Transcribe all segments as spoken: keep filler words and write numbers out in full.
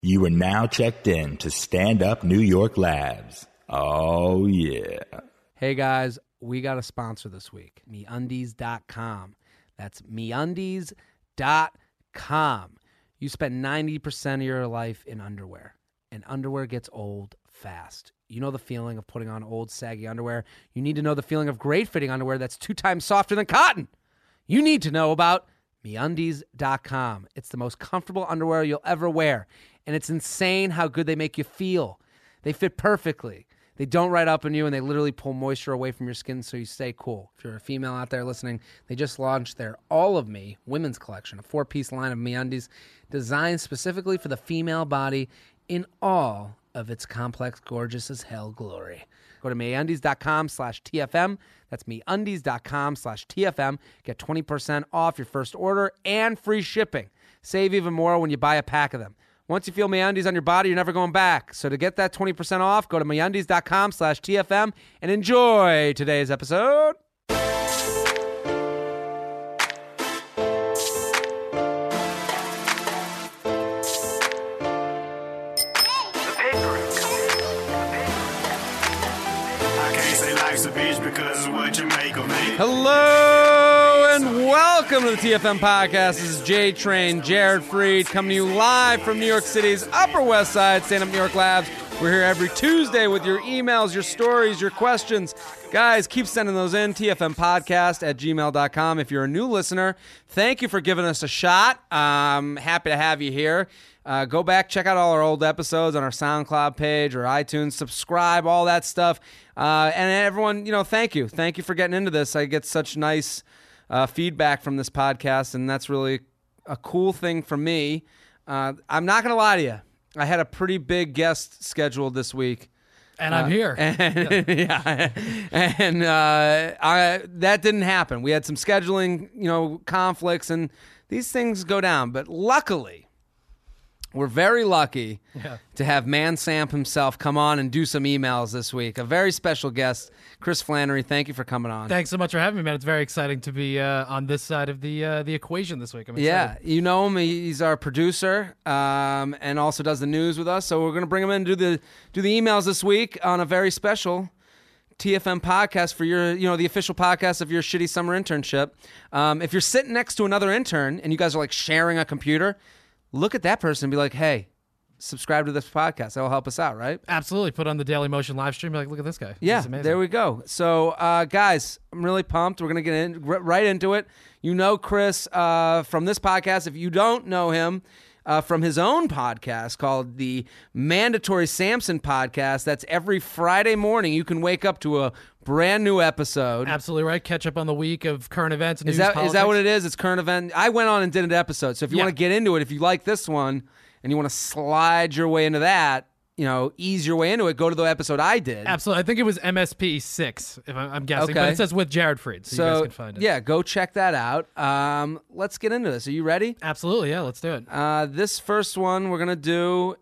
You are now checked in to Stand Up New York Labs. Oh, yeah. Hey, guys, we got a sponsor this week, me undies dot com. That's me undies dot com. You spend ninety percent of your life in underwear, and underwear gets old fast. You know the feeling of putting on old, saggy underwear. You need to know the feeling of great-fitting underwear that's two times softer than cotton. You need to know about me undies dot com. It's the most comfortable underwear you'll ever wear, and it's insane how good they make you feel. They fit perfectly. They don't ride up on you, and they literally pull moisture away from your skin so you stay cool. If you're a female out there listening, they just launched their All of Me women's collection, a four-piece line of MeUndies designed specifically for the female body in all of its complex, gorgeous as hell glory. Go to MeUndies dot com slash T F M. That's MeUndies dot com slash T F M. Get twenty percent off your first order and free shipping. Save even more when you buy a pack of them. Once you feel MeUndies on your body, you're never going back. So to get that twenty percent off, go to MeUndies dot com slash T F M and enjoy today's episode. Hello and welcome to the T F M podcast. This is J Train, Jared Freed, coming to you live from New York City's Upper West Side, Stand Up New York Labs. We're here every Tuesday with your emails, your stories, your questions. Guys, keep sending those in, T F M podcast at gmail dot com. If you're a new listener, thank you for giving us a shot. I'm happy to have you here. Uh, go back, check out all our old episodes on our SoundCloud page or iTunes. Subscribe, all that stuff. Uh, and everyone, you know, thank you. Thank you for getting into this. I get such nice uh, feedback from this podcast, and that's really a cool thing for me. Uh, I'm not going to lie to you. I had a pretty big guest scheduled this week. And I'm uh, here. And, yeah. and uh, I, that didn't happen. We had some scheduling, you know, conflicts, and these things go down. But luckily, we're very lucky yeah. to have Man Sam himself come on and do some emails this week. A very special guest, Chris Flannery. Thank you for coming on. Thanks so much for having me, man. It's very exciting to be uh, on this side of the uh, the equation this week. I'm excited. Yeah, you know him. He's our producer um, and also does the news with us. So we're going to bring him in and do the do the emails this week on a very special T F M podcast for your, you know, the official podcast of your shitty summer internship. Um, if you're sitting next to another intern and you guys are like sharing a computer, look at that person and be like, hey, subscribe to this podcast. That will help us out, right? Absolutely. Put on the Daily Motion live stream. Be like, look at this guy. Yeah, there we go. So, uh, guys, I'm really pumped. We're going to get in, r- right into it. You know Chris uh, from this podcast. If you don't know him uh, from his own podcast called the Mandatory Samson Podcast, that's every Friday morning. You can wake up to a brand new episode. Absolutely right. Catch up on the week of current events. News, is that politics. Is that what it is? It's current event. I went on and did an episode. So if you yeah. want to get into it, if you like this one and you want to slide your way into that, you know, ease your way into it, go to the episode I did. Absolutely. I think it was M S P six, if I'm guessing. Okay. But it says with Jared Freed, so, so you guys can find it. Yeah, go check that out. Um, let's get into this. Are you ready? Absolutely. Yeah, let's do it. Uh, this first one we're going to do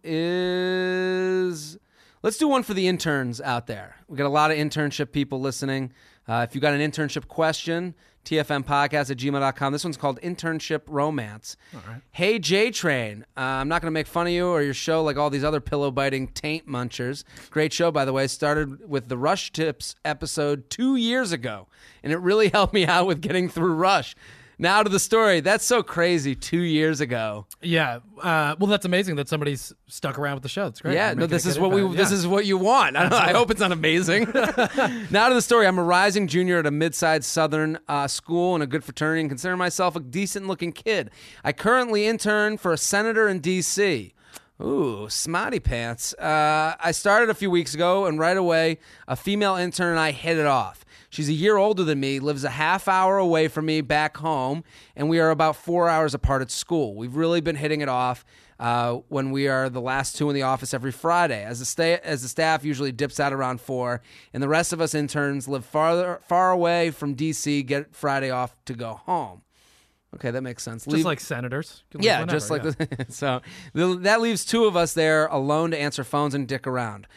is... Let's do one for the interns out there. We got a lot of internship people listening. Uh, if you got an internship question, T F M podcast at gmail dot com. This one's called Internship Romance. All right. Hey, J-Train. Uh, I'm not going to make fun of you or your show like all these other pillow-biting taint munchers. Great show, by the way. Started with the Rush Tips episode two years ago, and it really helped me out with getting through Rush. Now to the story. That's so crazy. Two years ago. Yeah. Uh, well, that's amazing that somebody's stuck around with the show. It's great. Yeah. No, this is what we. Yeah. This is what you want. I, don't know, I hope it's not amazing. Now to the story. I'm a rising junior at a mid-sized Southern uh, school in a good fraternity and consider myself a decent-looking kid. I currently intern for a senator in D C Ooh, smarty pants. Uh, I started a few weeks ago, and right away, a female intern and I hit it off. She's a year older than me, lives a half hour away from me back home, and we are about four hours apart at school. We've really been hitting it off uh, when we are the last two in the office every Friday, as the, sta- as the staff usually dips out around four, and the rest of us interns live farther, far away from D C, get Friday off to go home. Okay, that makes sense. Just Leave- like senators. Yeah, whenever, just like yeah. The- so the, that leaves two of us there alone to answer phones and dick around.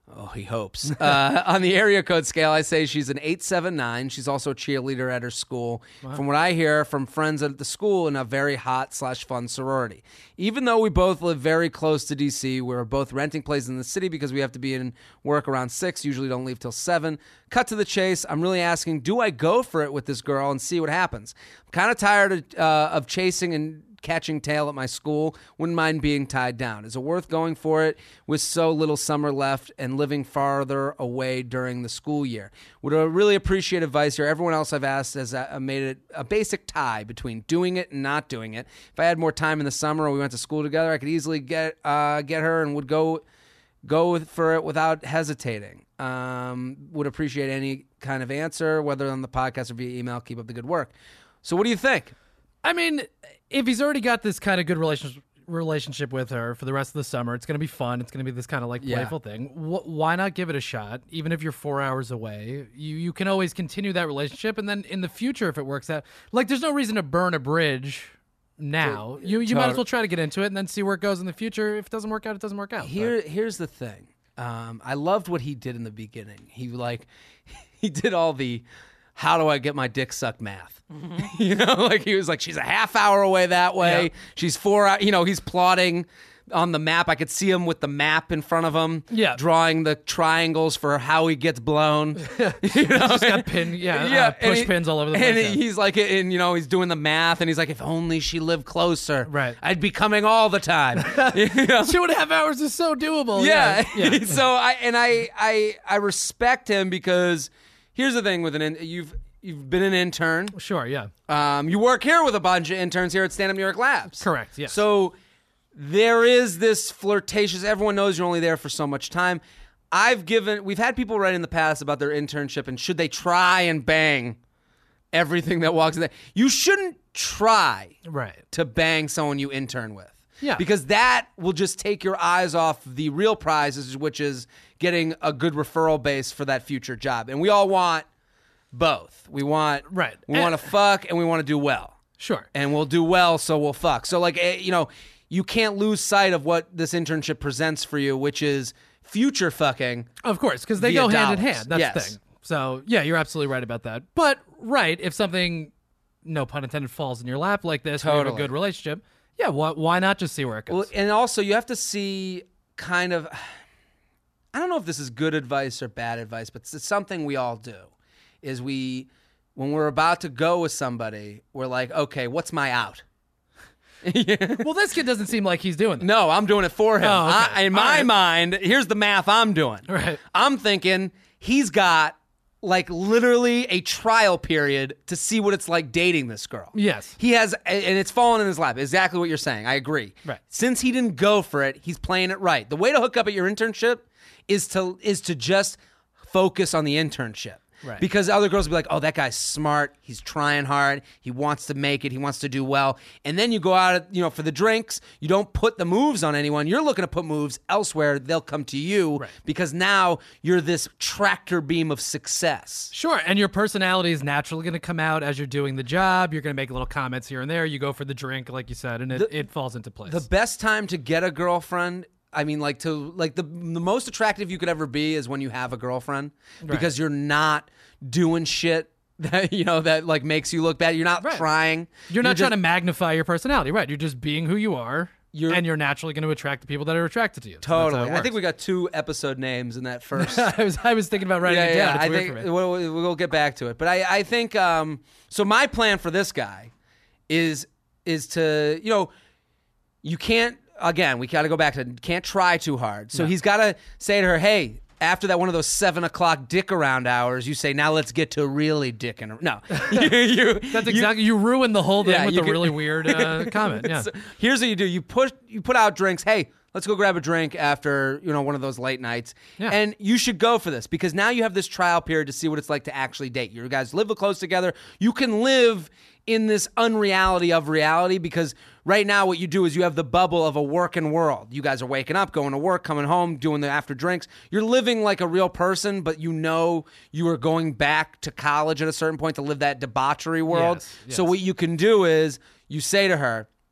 Oh, he hopes. Uh, on the area code scale, I say she's an eight seven nine. She's also a cheerleader at her school. Wow. From what I hear from friends at the school, in a very hot slash fun sorority. Even though we both live very close to D C, we're both renting places in the city because we have to be in work around six, usually don't leave till seven. Cut to the chase. I'm really asking, do I go for it with this girl and see what happens? I'm kind of tired of, uh, of chasing and catching tail at my school. Wouldn't mind being tied down. Is it worth going for it with so little summer left and living farther away during the school year? Would I really appreciate advice here. Everyone else I've asked has uh, made it a basic tie between doing it and not doing it. If I had more time in the summer or we went to school together, I could easily get uh, get her and would go go for it without hesitating. Um, would appreciate any kind of answer, whether on the podcast or via email. Keep up the good work. So what do you think? I mean, if he's already got this kind of good relationship relationship with her for the rest of the summer, it's going to be fun. It's going to be this kind of like playful yeah. thing. W- why not give it a shot? Even if you're four hours away, you, you can always continue that relationship. And then in the future, if it works out, like there's no reason to burn a bridge now. It, you you might as well try to get into it and then see where it goes in the future. If it doesn't work out, it doesn't work out. Here, Here's the thing. Um, I loved what he did in the beginning. He like, he did all the, how do I get my dick sucked math? Mm-hmm. You know, like he was like, she's a half hour away that way. Yeah. She's four hours, you know, he's plotting on the map. I could see him with the map in front of him, yeah, drawing the triangles for how he gets blown. Yeah. You know? He's just got pin, yeah, yeah uh, push he, pins all over the place. And yeah. he's like, and you know, he's doing the math, and he's like, if only she lived closer, right? I'd be coming all the time. You know? Two and a half hours is so doable. Yeah. yeah. yeah. So I and I I I respect him because here's the thing with an you've. You've been an intern. Sure, yeah. Um, you work here with a bunch of interns here at Stand Up New York Labs. Correct, yes. So there is this flirtatious, everyone knows you're only there for so much time. I've given, we've had people write in the past about their internship and should they try and bang everything that walks in there. You shouldn't try right. to bang someone you intern with. Yeah. Because that will just take your eyes off the real prizes, which is getting a good referral base for that future job. And we all want both. We want right. We want to fuck and we want to do well. Sure. And we'll do well, so we'll fuck. So like, you know, you can't lose sight of what this internship presents for you, which is future fucking. Of course, because they go hand dollars. in hand. That's yes. the thing. So yeah, you're absolutely right about that. But right, if something, no pun intended, falls in your lap like this, totally. You have a good relationship. Yeah, why, why not just see where it goes? Well, and also you have to see kind of. I don't know if this is good advice or bad advice, but it's something we all do. Is we, when we're about to go with somebody, we're like, okay, what's my out? Yeah. Well, this kid doesn't seem like he's doing that. No, I'm doing it for him. Oh, okay. I, in my right. mind, here's the math I'm doing. Right. I'm thinking he's got like literally a trial period to see what it's like dating this girl. Yes. He has, and it's fallen in his lap. Exactly what you're saying. I agree. Right. Since he didn't go for it, he's playing it right. The way to hook up at your internship is to is to just focus on the internship. Right. Because other girls will be like, oh, that guy's smart. He's trying hard. He wants to make it. He wants to do well. And then you go out, you know, for the drinks. You don't put the moves on anyone. You're looking to put moves elsewhere. They'll come to you right. because now you're this tractor beam of success. Sure. And your personality is naturally going to come out as you're doing the job. You're going to make little comments here and there. You go for the drink, like you said, and it, the, it falls into place. The best time to get a girlfriend, I mean, like to like the the most attractive you could ever be is when you have a girlfriend right. because you're not doing shit that you know that like makes you look bad. You're not right. trying. You're, you're not just, trying to magnify your personality, right? You're just being who you are, you're, and you're naturally going to attract the people that are attracted to you. Totally. So I think we got two episode names in that first. I was I was thinking about writing yeah, it down. Yeah, It's I weird think for me. we'll, we'll get back to it, but I I think um so my plan for this guy is is to you know you can't. Again, we got to go back to can't try too hard. So no. he's got to say to her, hey, after that one of those seven o'clock dick around hours, you say, now let's get to really dicking. No. you, you, That's exactly, you, you ruined the whole thing yeah, with the could, really weird uh, comment. Yeah. So here's what you do. You push, you put out drinks. Hey, let's go grab a drink after, you know, one of those late nights. Yeah. And you should go for this because now you have this trial period to see what it's like to actually date. You guys live close together. You can live in this unreality of reality because right now what you do is you have the bubble of a working world. You guys are waking up, going to work, coming home, doing the after drinks. You're living like a real person, but you know you are going back to college at a certain point to live that debauchery world. Yes, yes. So what you can do is you say to her,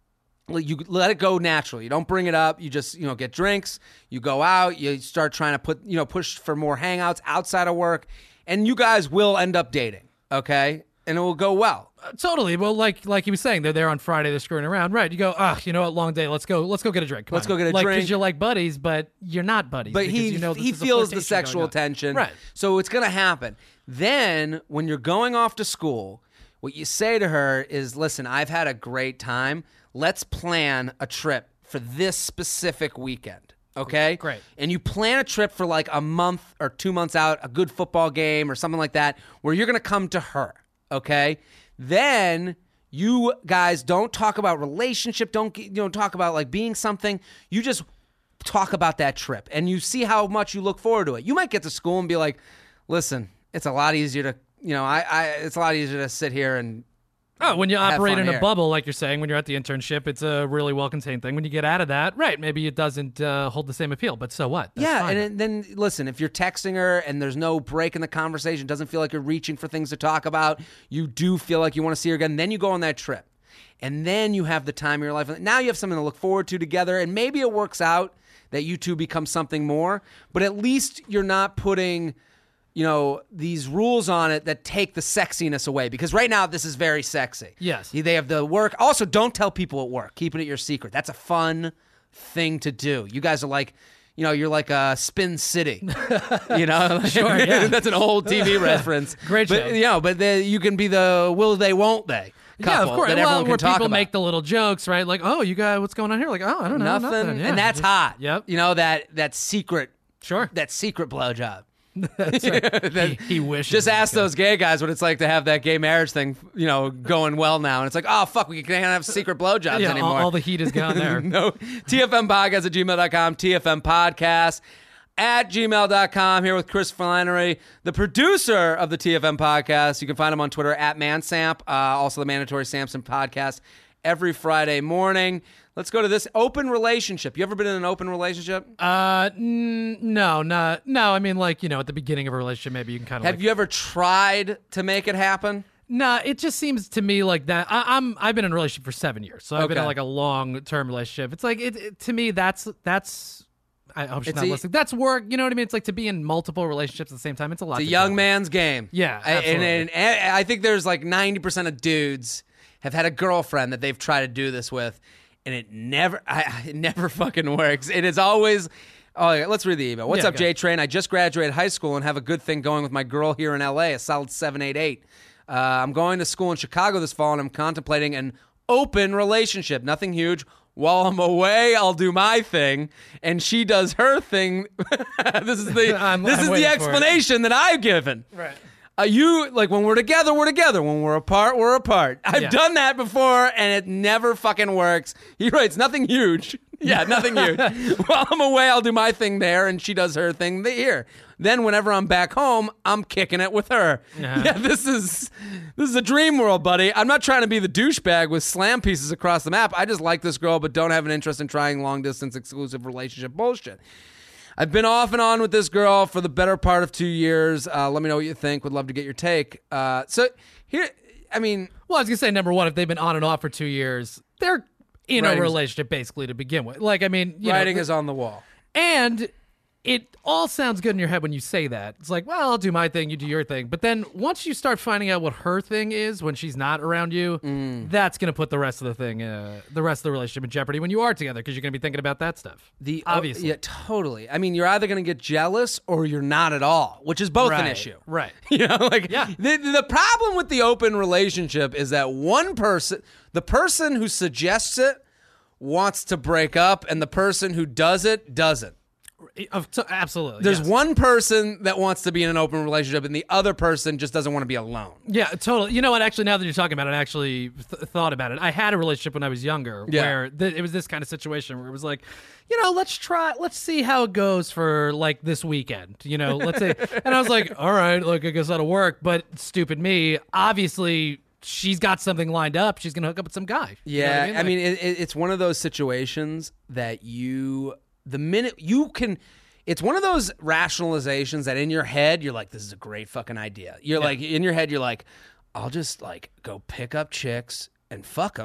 you let it go naturally. You don't bring it up. You just, you know, get drinks. You go out. You start trying to put, you know, push for more hangouts outside of work, and you guys will end up dating, okay? And it will go well. Uh, totally. Well, like like he was saying, they're there on Friday. They're screwing around, right? You go, ah, you know what? Long day. Let's go. Let's go get a drink. Come Let's on. go get a like, drink. Because you're like buddies, but you're not buddies. But he you know he this is a feels the flirtation sexual going on. tension, Right. So it's gonna happen. Then when you're going off to school, what you say to her is, "Listen, I've had a great time. Let's plan a trip for this specific weekend." Okay? Great. And you plan a trip for like a month or two months out, a good football game or something like that, where you're going to come to her. Okay? Then you guys don't talk about relationship, don't you know, talk about like being something. You just talk about that trip and you see how much you look forward to it. You might get to school and be like, listen, it's a lot easier to, you know, I, I it's a lot easier to sit here and Oh, when you have operate fun in a here. bubble, like you're saying, when you're at the internship, it's a really well-contained thing. When you get out of that, right, maybe it doesn't uh, hold the same appeal, but so what? That's yeah, fine. and then listen, if you're texting her and there's no break in the conversation, doesn't feel like you're reaching for things to talk about, you do feel like you want to see her again, then you go on that trip. And then you have the time of your life. Now you have something to look forward to together, and maybe it works out that you two become something more, but at least you're not putting, you know, these rules on it that take the sexiness away. Because right now, this is very sexy. Yes. They have the work. Also, don't tell people at work. Keep it your secret. That's a fun thing to do. You guys are like, you know, you're like a Spin City. You know? Sure, yeah. That's an old T V reference. Great but, show. You know, but the, you can be the will they, won't they couple Yeah, of course. that Well, everyone can where talk people about. make the little jokes, right? Like, oh, you got what's going on here? Like, oh, I don't know, Nothing. nothing. Yeah, And that's just- hot. Yep. You know, that, that secret, Sure. that secret blowjob. That's right. he, he wishes. Just he ask could. those gay guys what it's like to have that gay marriage thing, you know, going well now. And it's like, oh, fuck, we can't have secret blowjobs Yeah, all, anymore. all the heat is gone there. No. T F M podcast at gmail dot com, T F M podcast at gmail dot com. Here with Chris Flannery, the producer of the T F M podcast. You can find him on Twitter at Mansamp, uh, also the Mandatory Samson podcast every Friday morning. Let's go to this open relationship. You ever been in an open relationship? Uh, n- no, not no. I mean, like you know, at the beginning of a relationship, maybe you can kind of. Have like, you ever tried to make it happen? Nah, it just seems to me like that. I, I'm I've been in a relationship for seven years, so I've been in Okay. like a long term relationship. It's like it, it to me that's that's. I hope she's It's not a- listening. That's work. You know what I mean? It's like to be in multiple relationships at the same time. It's a lot. It's a to young juggle. man's game. Yeah, I- and, absolutely. and, and I think there's like ninety percent of dudes have had a girlfriend that they've tried to do this with, and it never, I, it never fucking works. It is always. Oh, yeah, let's read the email. What's Yeah, up, go J ahead. Train? I just graduated high school and have a good thing going with my girl here in L A, a solid seven eight eight. Uh, I'm going to school in Chicago this fall, and I'm contemplating an open relationship. Nothing huge. While I'm away, I'll do my thing, and she does her thing. This is the I'm- this I'm is the waiting for it. explanation that I've given. Right. Uh, you like when we're together, we're together. When we're apart, we're apart. I've Yeah. done that before, and it never fucking works. He writes nothing huge. Yeah, nothing huge. While I'm away, I'll do my thing there, and she does her thing here. Then, whenever I'm back home, I'm kicking it with her. Uh-huh. Yeah, this is this is a dream world, buddy. I'm not trying to be the douchebag with slam pieces across the map. I just like this girl, but don't have an interest in trying long distance exclusive relationship bullshit. I've been off and on with this girl for the better part of two years. Uh, let me know what you think. Would love to get your take. Uh, so here, I mean, Well, I was gonna say number one, if they've been on and off for two years, they're in Writing's- a relationship basically to begin with. Like, I mean, you writing know, is on the wall. and it all sounds good in your head when you say that. It's like, well, I'll do my thing, you do your thing. But then once you start finding out what her thing is when she's not around you, Mm. that's gonna put the rest of the thing, uh, the rest of the relationship in jeopardy when you are together because you're gonna be thinking about that stuff. The Obviously. yeah, totally. I mean, you're either going to get jealous or you're not at all, which is both an Right, issue. right. You know, like Yeah. the the problem with the open relationship is that one person, the person who suggests it, wants to break up, and the person who does it doesn't. Of- so- Absolutely. There's yes. one person that wants to be in an open relationship, and the other person just doesn't want to be alone. Yeah, totally. You know what? Actually, now that you're talking about it, I actually th- thought about it. I had a relationship when I was younger Yeah. where th- it was this kind of situation where it was like, you know, let's try, let's see how it goes for like this weekend. You know, let's say, and I was like, all right, look, I guess that'll work. But stupid me, obviously, she's got something lined up. She's gonna hook up with some guy. You know Yeah, what I Like- mean, it, it, it's one of those situations that you, the minute you can, it's one of those rationalizations that in your head you're like, this is a great fucking idea. You're like in your head, you're like, I'll just like go pick up chicks and fuck them,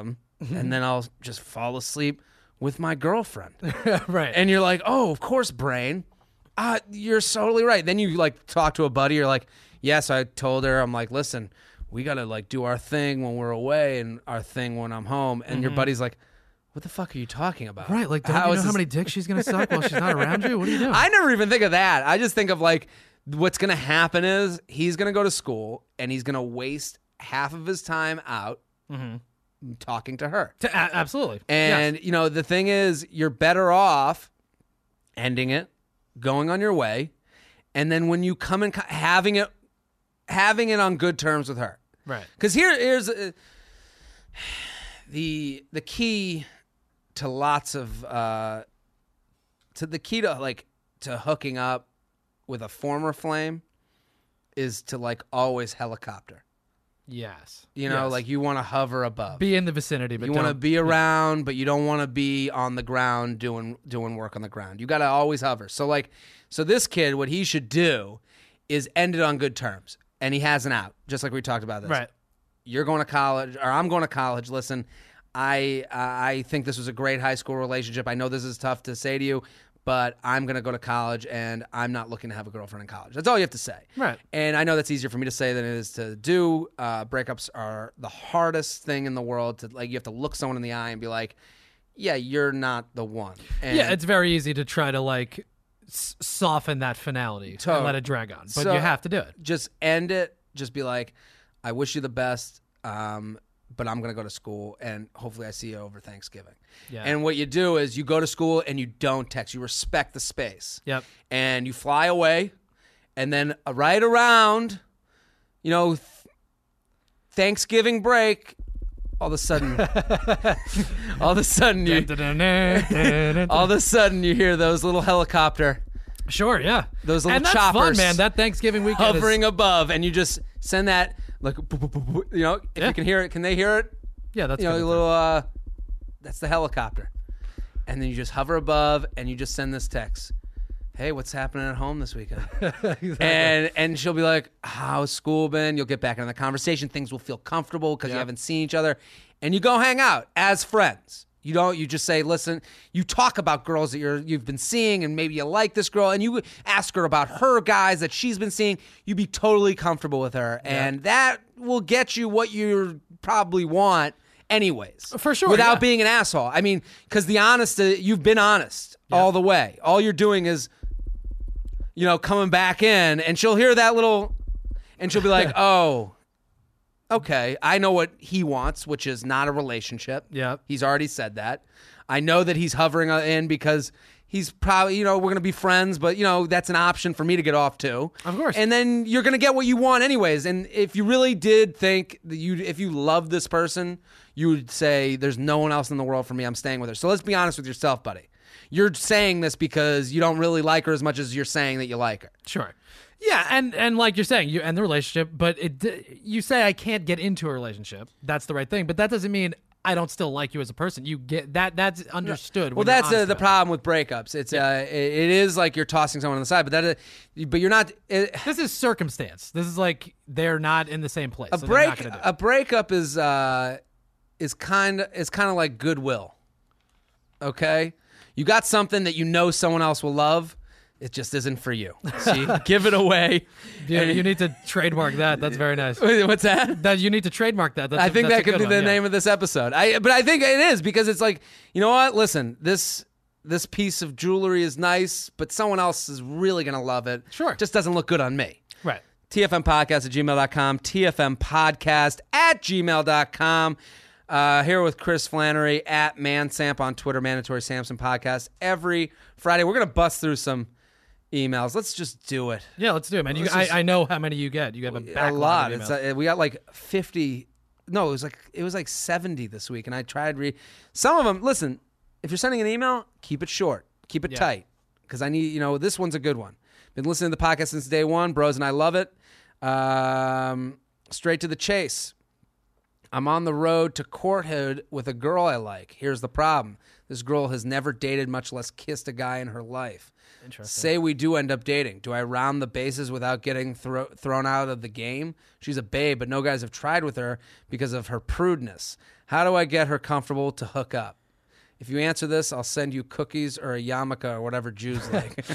and then I'll just fall asleep with my girlfriend. Right. And you're like, oh, of course, brain. Uh, you're totally right. Then you like talk to a buddy. You're like, yes, I told her. I'm like, listen, we got to like do our thing when we're away and our thing when I'm home. And mm-hmm. your buddy's like, what the fuck are you talking about? Right. Like, don't how you know how many dicks she's going to suck while she's not around you? What are you doing? I never even think of that. I just think of like, what's going to happen is he's going to go to school and he's going to waste half of his time out mm-hmm. talking to her. To, uh, absolutely. And, yes. you know, the thing is, you're better off ending it, going on your way, and then when you come in, having it, having it on good terms with her. Right. Because here, here's uh, the the key to lots of uh, to the key to like to hooking up with a former flame is to like always helicopter. Yes. You know, yes. like you want to hover above. Be in the vicinity, but you want to be around, yeah. but you don't want to be on the ground doing doing work on the ground. You got to always hover. So like, so this kid, what he should do is end it on good terms, and he has an out, just like we talked about this. Right. You're going to college, or I'm going to college. Listen, I uh, I think this was a great high school relationship. I know this is tough to say to you, but I'm going to go to college, and I'm not looking to have a girlfriend in college. That's all you have to say. Right. And I know that's easier for me to say than it is to do. Uh, breakups are the hardest thing in the world. To like, you have to look someone in the eye and be like, yeah, you're not the one. And yeah, it's very easy to try to, like, s- soften that finality to, and let it drag on. But so you have to do it. Just end it. Just be like, I wish you the best, um, but I'm going to go to school, and hopefully I see you over Thanksgiving. Yeah. And what you do is you go to school and you don't text. You respect the space. Yep. And you fly away, and then right around, you know, th- Thanksgiving break, all of a sudden, all of a sudden, you, all of a sudden you hear those little helicopter. Sure, yeah. Those little and that's choppers. fun, man. That Thanksgiving weekend hovering is... above, and you just send that, like, you know, if yeah. you can hear it, can they hear it? Yeah, that's you know, good. a little, uh, that's the helicopter. And then you just hover above, and you just send this text. Hey, what's happening at home this weekend? Exactly. And and she'll be like, how's school been? You'll get back into the conversation. Things will feel comfortable because yep. you haven't seen each other. And you go hang out as friends. You don't. You just say, listen. You talk about girls that you're you've been seeing, and maybe you like this girl, and you ask her about her guys that she's been seeing. You be totally comfortable with her, yeah. and that will get you what you probably want, anyways. For sure, without yeah. being an asshole. I mean, because the honest, uh, you've been honest yeah. all the way. All you're doing is, you know, coming back in, and she'll hear that little, and she'll be like, oh. Okay, I know what he wants, which is not a relationship. Yeah. He's already said that. I know that he's hovering in because he's probably, you know, we're going to be friends, but, you know, that's an option for me to get off to. Of course. And then you're going to get what you want anyways. And if you really did think that you, if you love this person, you would say, there's no one else in the world for me. I'm staying with her. So let's be honest with yourself, buddy. You're saying this because you don't really like her as much as you're saying that you like her. Sure. Yeah, and, and like you're saying, you end the relationship, but it you say I can't get into a relationship. That's the right thing, but that doesn't mean I don't still like you as a person. You get that. That's understood. Well, that's uh, the problem with breakups. It's yeah. uh, it, it is like you're tossing someone on the side, but that, uh, but you're not. It, this is circumstance. This is like they're not in the same place. A so break, do a breakup is uh, is kind of is kind of like goodwill. Okay, you got something that you know someone else will love. It just isn't for you. So you give it away. Yeah, you need to trademark that. That's very nice. What's that? That you need to trademark that. That's I a, think that's that could be one, the yeah. name of this episode. I, but I think it is because it's like, you know what? Listen, this this piece of jewelry is nice, but someone else is really going to love it. Sure. It just doesn't look good on me. Right. T F M podcast at gmail dot com. T F M podcast at gmail dot com. Uh, here with Chris Flannery at Mansamp on Twitter, Mandatory Samson Podcast. Every Friday, we're going to bust through some emails. Let's just do it. Yeah, let's do it, man. You, just, I, I know how many you get. You have a backlog a lot. Of it's uh, we got like fifty. No, it was like it was like seventy this week, and I tried read some of them. Listen, if you're sending an email, keep it short, keep it yeah. tight, because I need you know this one's a good one. Been listening to the podcast since day one, bros, and I love it. Um, straight to the chase. I'm on the road to courthood with a girl I like. Here's the problem. This girl has never dated, much less kissed a guy in her life. Interesting. Say we do end up dating. Do I round the bases without getting thro- thrown out of the game? She's a babe, but no guys have tried with her because of her prudeness. How do I get her comfortable to hook up? If you answer this, I'll send you cookies or a yarmulke or whatever Jews like.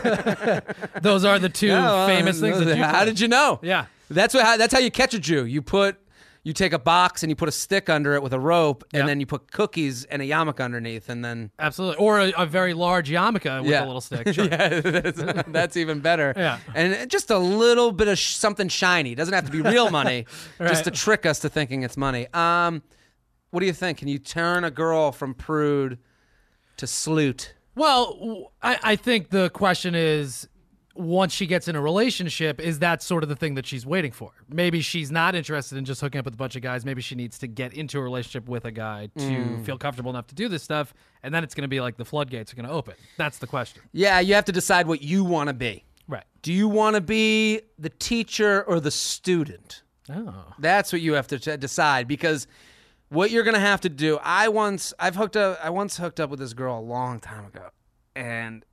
Those are the two Yeah, well, famous things that Jews How like. did you know? Yeah. That's what. How, that's how you catch a Jew. You put, you take a box and you put a stick under it with a rope, and Yeah. then you put cookies and a yarmulke underneath, and then Absolutely. Or a, a very large yarmulke with Yeah. a little stick. Sure. yeah, that's, that's even better. Yeah. And just a little bit of sh- something shiny. It doesn't have to be real money, Right. just to trick us to thinking it's money. Um, what do you think? Can you turn a girl from prude to sleut? Well, w- I, I think the question is, once she gets in a relationship, is that sort of the thing that she's waiting for? Maybe she's not interested in just hooking up with a bunch of guys. Maybe she needs to get into a relationship with a guy to Mm. feel comfortable enough to do this stuff, and then it's going to be like the floodgates are going to open. That's the question. Yeah, you have to decide what you want to be. Right. Do you want to be the teacher or the student? Oh. That's what you have to t- decide, because what you're gonna have to do. I once I've hooked up. I once hooked up with this girl a long time ago, and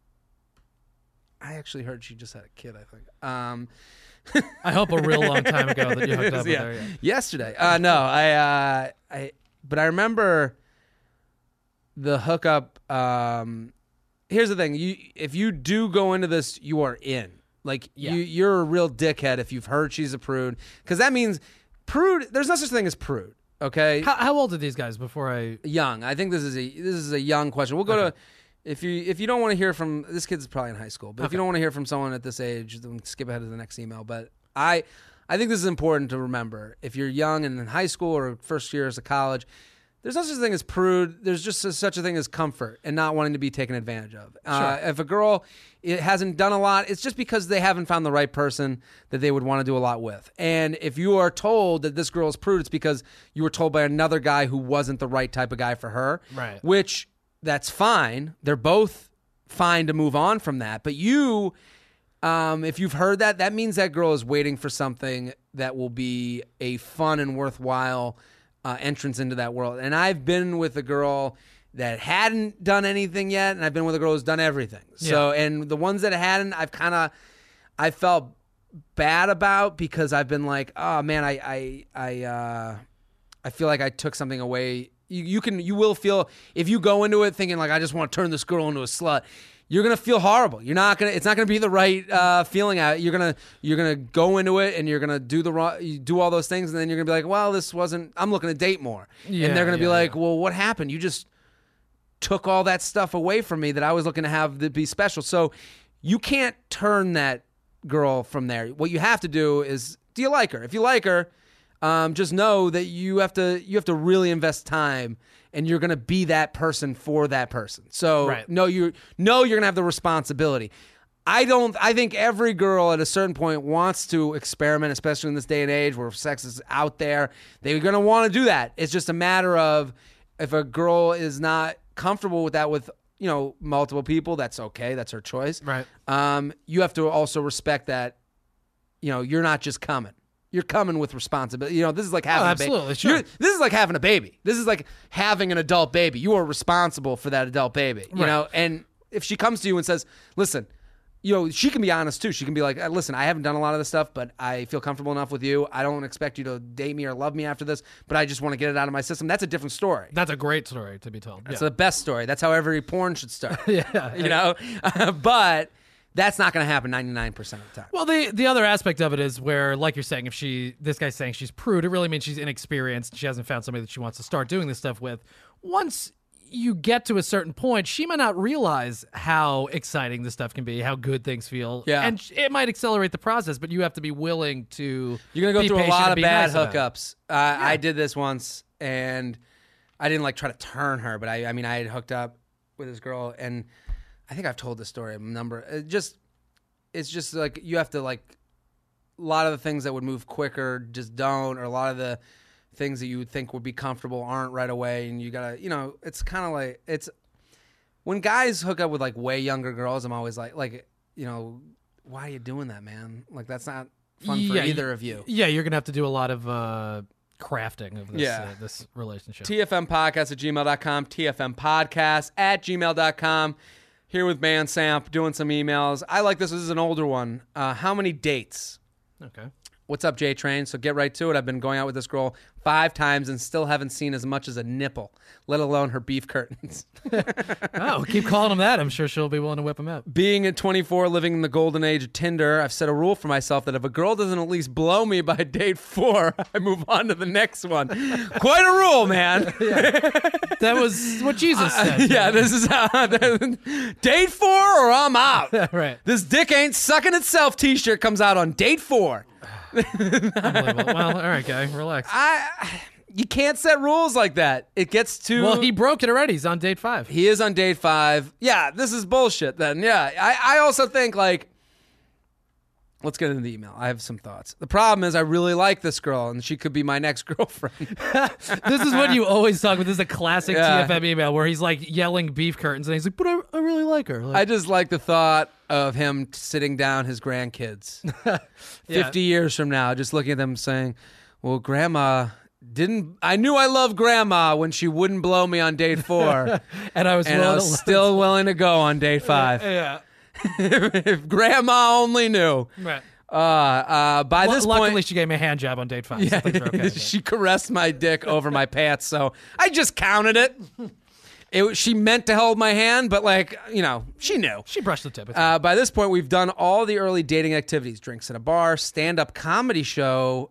I actually heard she just had a kid. I think. Um, I hope a real long time ago that you hooked up with yeah, her. Yeah. yesterday. Uh, no, I, uh, I, but I remember the hookup. Um, here's the thing: you, if you do go into this, you are in. Like Yeah. you, you're a real dickhead if you've heard she's a prude, because that means prude. There's no such thing as prude. Okay, How, how old are these guys before I... young. I think this is a this is a young question. We'll go Okay. to if you if you don't want to hear from this kid's probably in high school, but if you don't want to hear from someone at this age, then skip ahead to the next email. But I I think this is important to remember. If you're young and in high school or first years of college, there's no such thing as prude. There's just a, such a thing as comfort and not wanting to be taken advantage of. Uh, if a girl it hasn't done a lot, it's just because they haven't found the right person that they would want to do a lot with. And if you are told that this girl is prude, it's because you were told by another guy who wasn't the right type of guy for her. Right. Which, that's fine. They're both fine to move on from that. But you, um, if you've heard that, that means that girl is waiting for something that will be a fun and worthwhile uh, entrance into that world. And I've been with a girl that hadn't done anything yet, and I've been with a girl who's done everything. So, and the ones that hadn't, I've kind of, I felt bad about, because I've been like, oh man, I, I, I, uh, I feel like I took something away. You, you can, you will feel, if you go into it thinking like, I just want to turn this girl into a slut, you're gonna feel horrible. You're not gonna. It's not gonna be the right uh, feeling. Out. You're gonna. You're gonna go into it, and you're gonna do the wrong. You do all those things, and then you're gonna be like, "Well, this wasn't. I'm looking to date more." Yeah, and they're gonna be yeah, like, yeah. "Well, what happened? You just took all that stuff away from me that I was looking to have to be special." So you can't turn that girl from there. What you have to do is, do you like her? If you like her, um, just know that you have to. You have to really invest time. And you're gonna be that person for that person. So Right. no, you know you're gonna have the responsibility. I don't. I think every girl at a certain point wants to experiment, especially in this day and age where sex is out there. They're gonna want to do that. It's just a matter of if a girl is not comfortable with that with you know multiple people. That's okay. That's her choice. Right. Um, you have to also respect that. You know, you're not just coming. You're coming with responsibility. You know, this is like having Oh, a absolutely, baby. sure. You're- This is like having a baby. This is like having an adult baby. You are responsible for that adult baby. You Right. know, and if she comes to you and says, "Listen," you know, she can be honest too. She can be like, "Listen, I haven't done a lot of this stuff, but I feel comfortable enough with you. I don't expect you to date me or love me after this, but I just want to get it out of my system." That's a different story. That's a great story to be told. That's yeah. the best story. That's how every porn should start. yeah. You know, but that's not going to happen ninety-nine percent of the time. Well, the the other aspect of it is where, like you're saying, if she, this guy's saying she's prude, it really means she's inexperienced. She hasn't found somebody that she wants to start doing this stuff with. Once you get to a certain point, she might not realize how exciting this stuff can be, how good things feel. Yeah. And it might accelerate the process, but you have to be willing to. You're gonna go be through a patient lot and of be bad nice about it. hookups. Uh, I did this once, and I didn't like try to turn her, but I, I mean, I had hooked up with this girl, and I think I've told this story a number. It just, it's just like you have to like a lot of the things that would move quicker just don't, or a lot of the things that you would think would be comfortable aren't right away, and you gotta, you know, it's kind of like it's when guys hook up with like way younger girls. I'm always like, like, you know, why are you doing that, man? Like that's not fun for Yeah, either of you. Yeah, you're gonna have to do a lot of uh, crafting of this Yeah. uh, this relationship. T F M podcast at gmail dot com, T F M podcast at gmail dot com. Here with Man Samp, doing some emails. I like this. This is an older one. Uh, how many dates? Okay. What's up, J-Train? So get right to it. I've been going out with this girl five times and still haven't seen as much as a nipple, let alone her beef curtains. Oh, keep calling them that. I'm sure she'll be willing to whip them out. Being at twenty-four, living in the golden age of Tinder, I've set a rule for myself that if a girl doesn't at least blow me by date four, I move on to the next one. Quite a rule, man. That was what Jesus said. Uh, yeah, this is how date four or I'm out. Right. This dick ain't sucking itself t-shirt comes out on date four. Unbelievable. Well, all right, guy, relax. I you can't set rules like that. It gets too Well, he broke it already. He's on date five. He is on date five. Yeah, this is bullshit then. Yeah. I, I also think like let's get into the email. I have some thoughts. The problem is I really like this girl and she could be my next girlfriend. This is what you always talk about. This is a classic Yeah. T F M email where he's like yelling beef curtains and he's like, but I, I really like her. Like, I just like the thought of him sitting down his grandkids Yeah. fifty years from now, just looking at them saying, well, grandma didn't, I knew I loved grandma when she wouldn't blow me on date four. and I was, And I willing was to- still willing to go on date five. Yeah. If grandma only knew. Right. Uh, uh, by Well, this luckily, point, she gave me a hand job on date five. So things are okay. she caressed my dick over my pants, so I just counted it. It she meant to hold my hand, but like you know, she knew. She brushed the tip. It's Uh, by this point, we've done all the early dating activities: drinks at a bar, stand-up comedy show.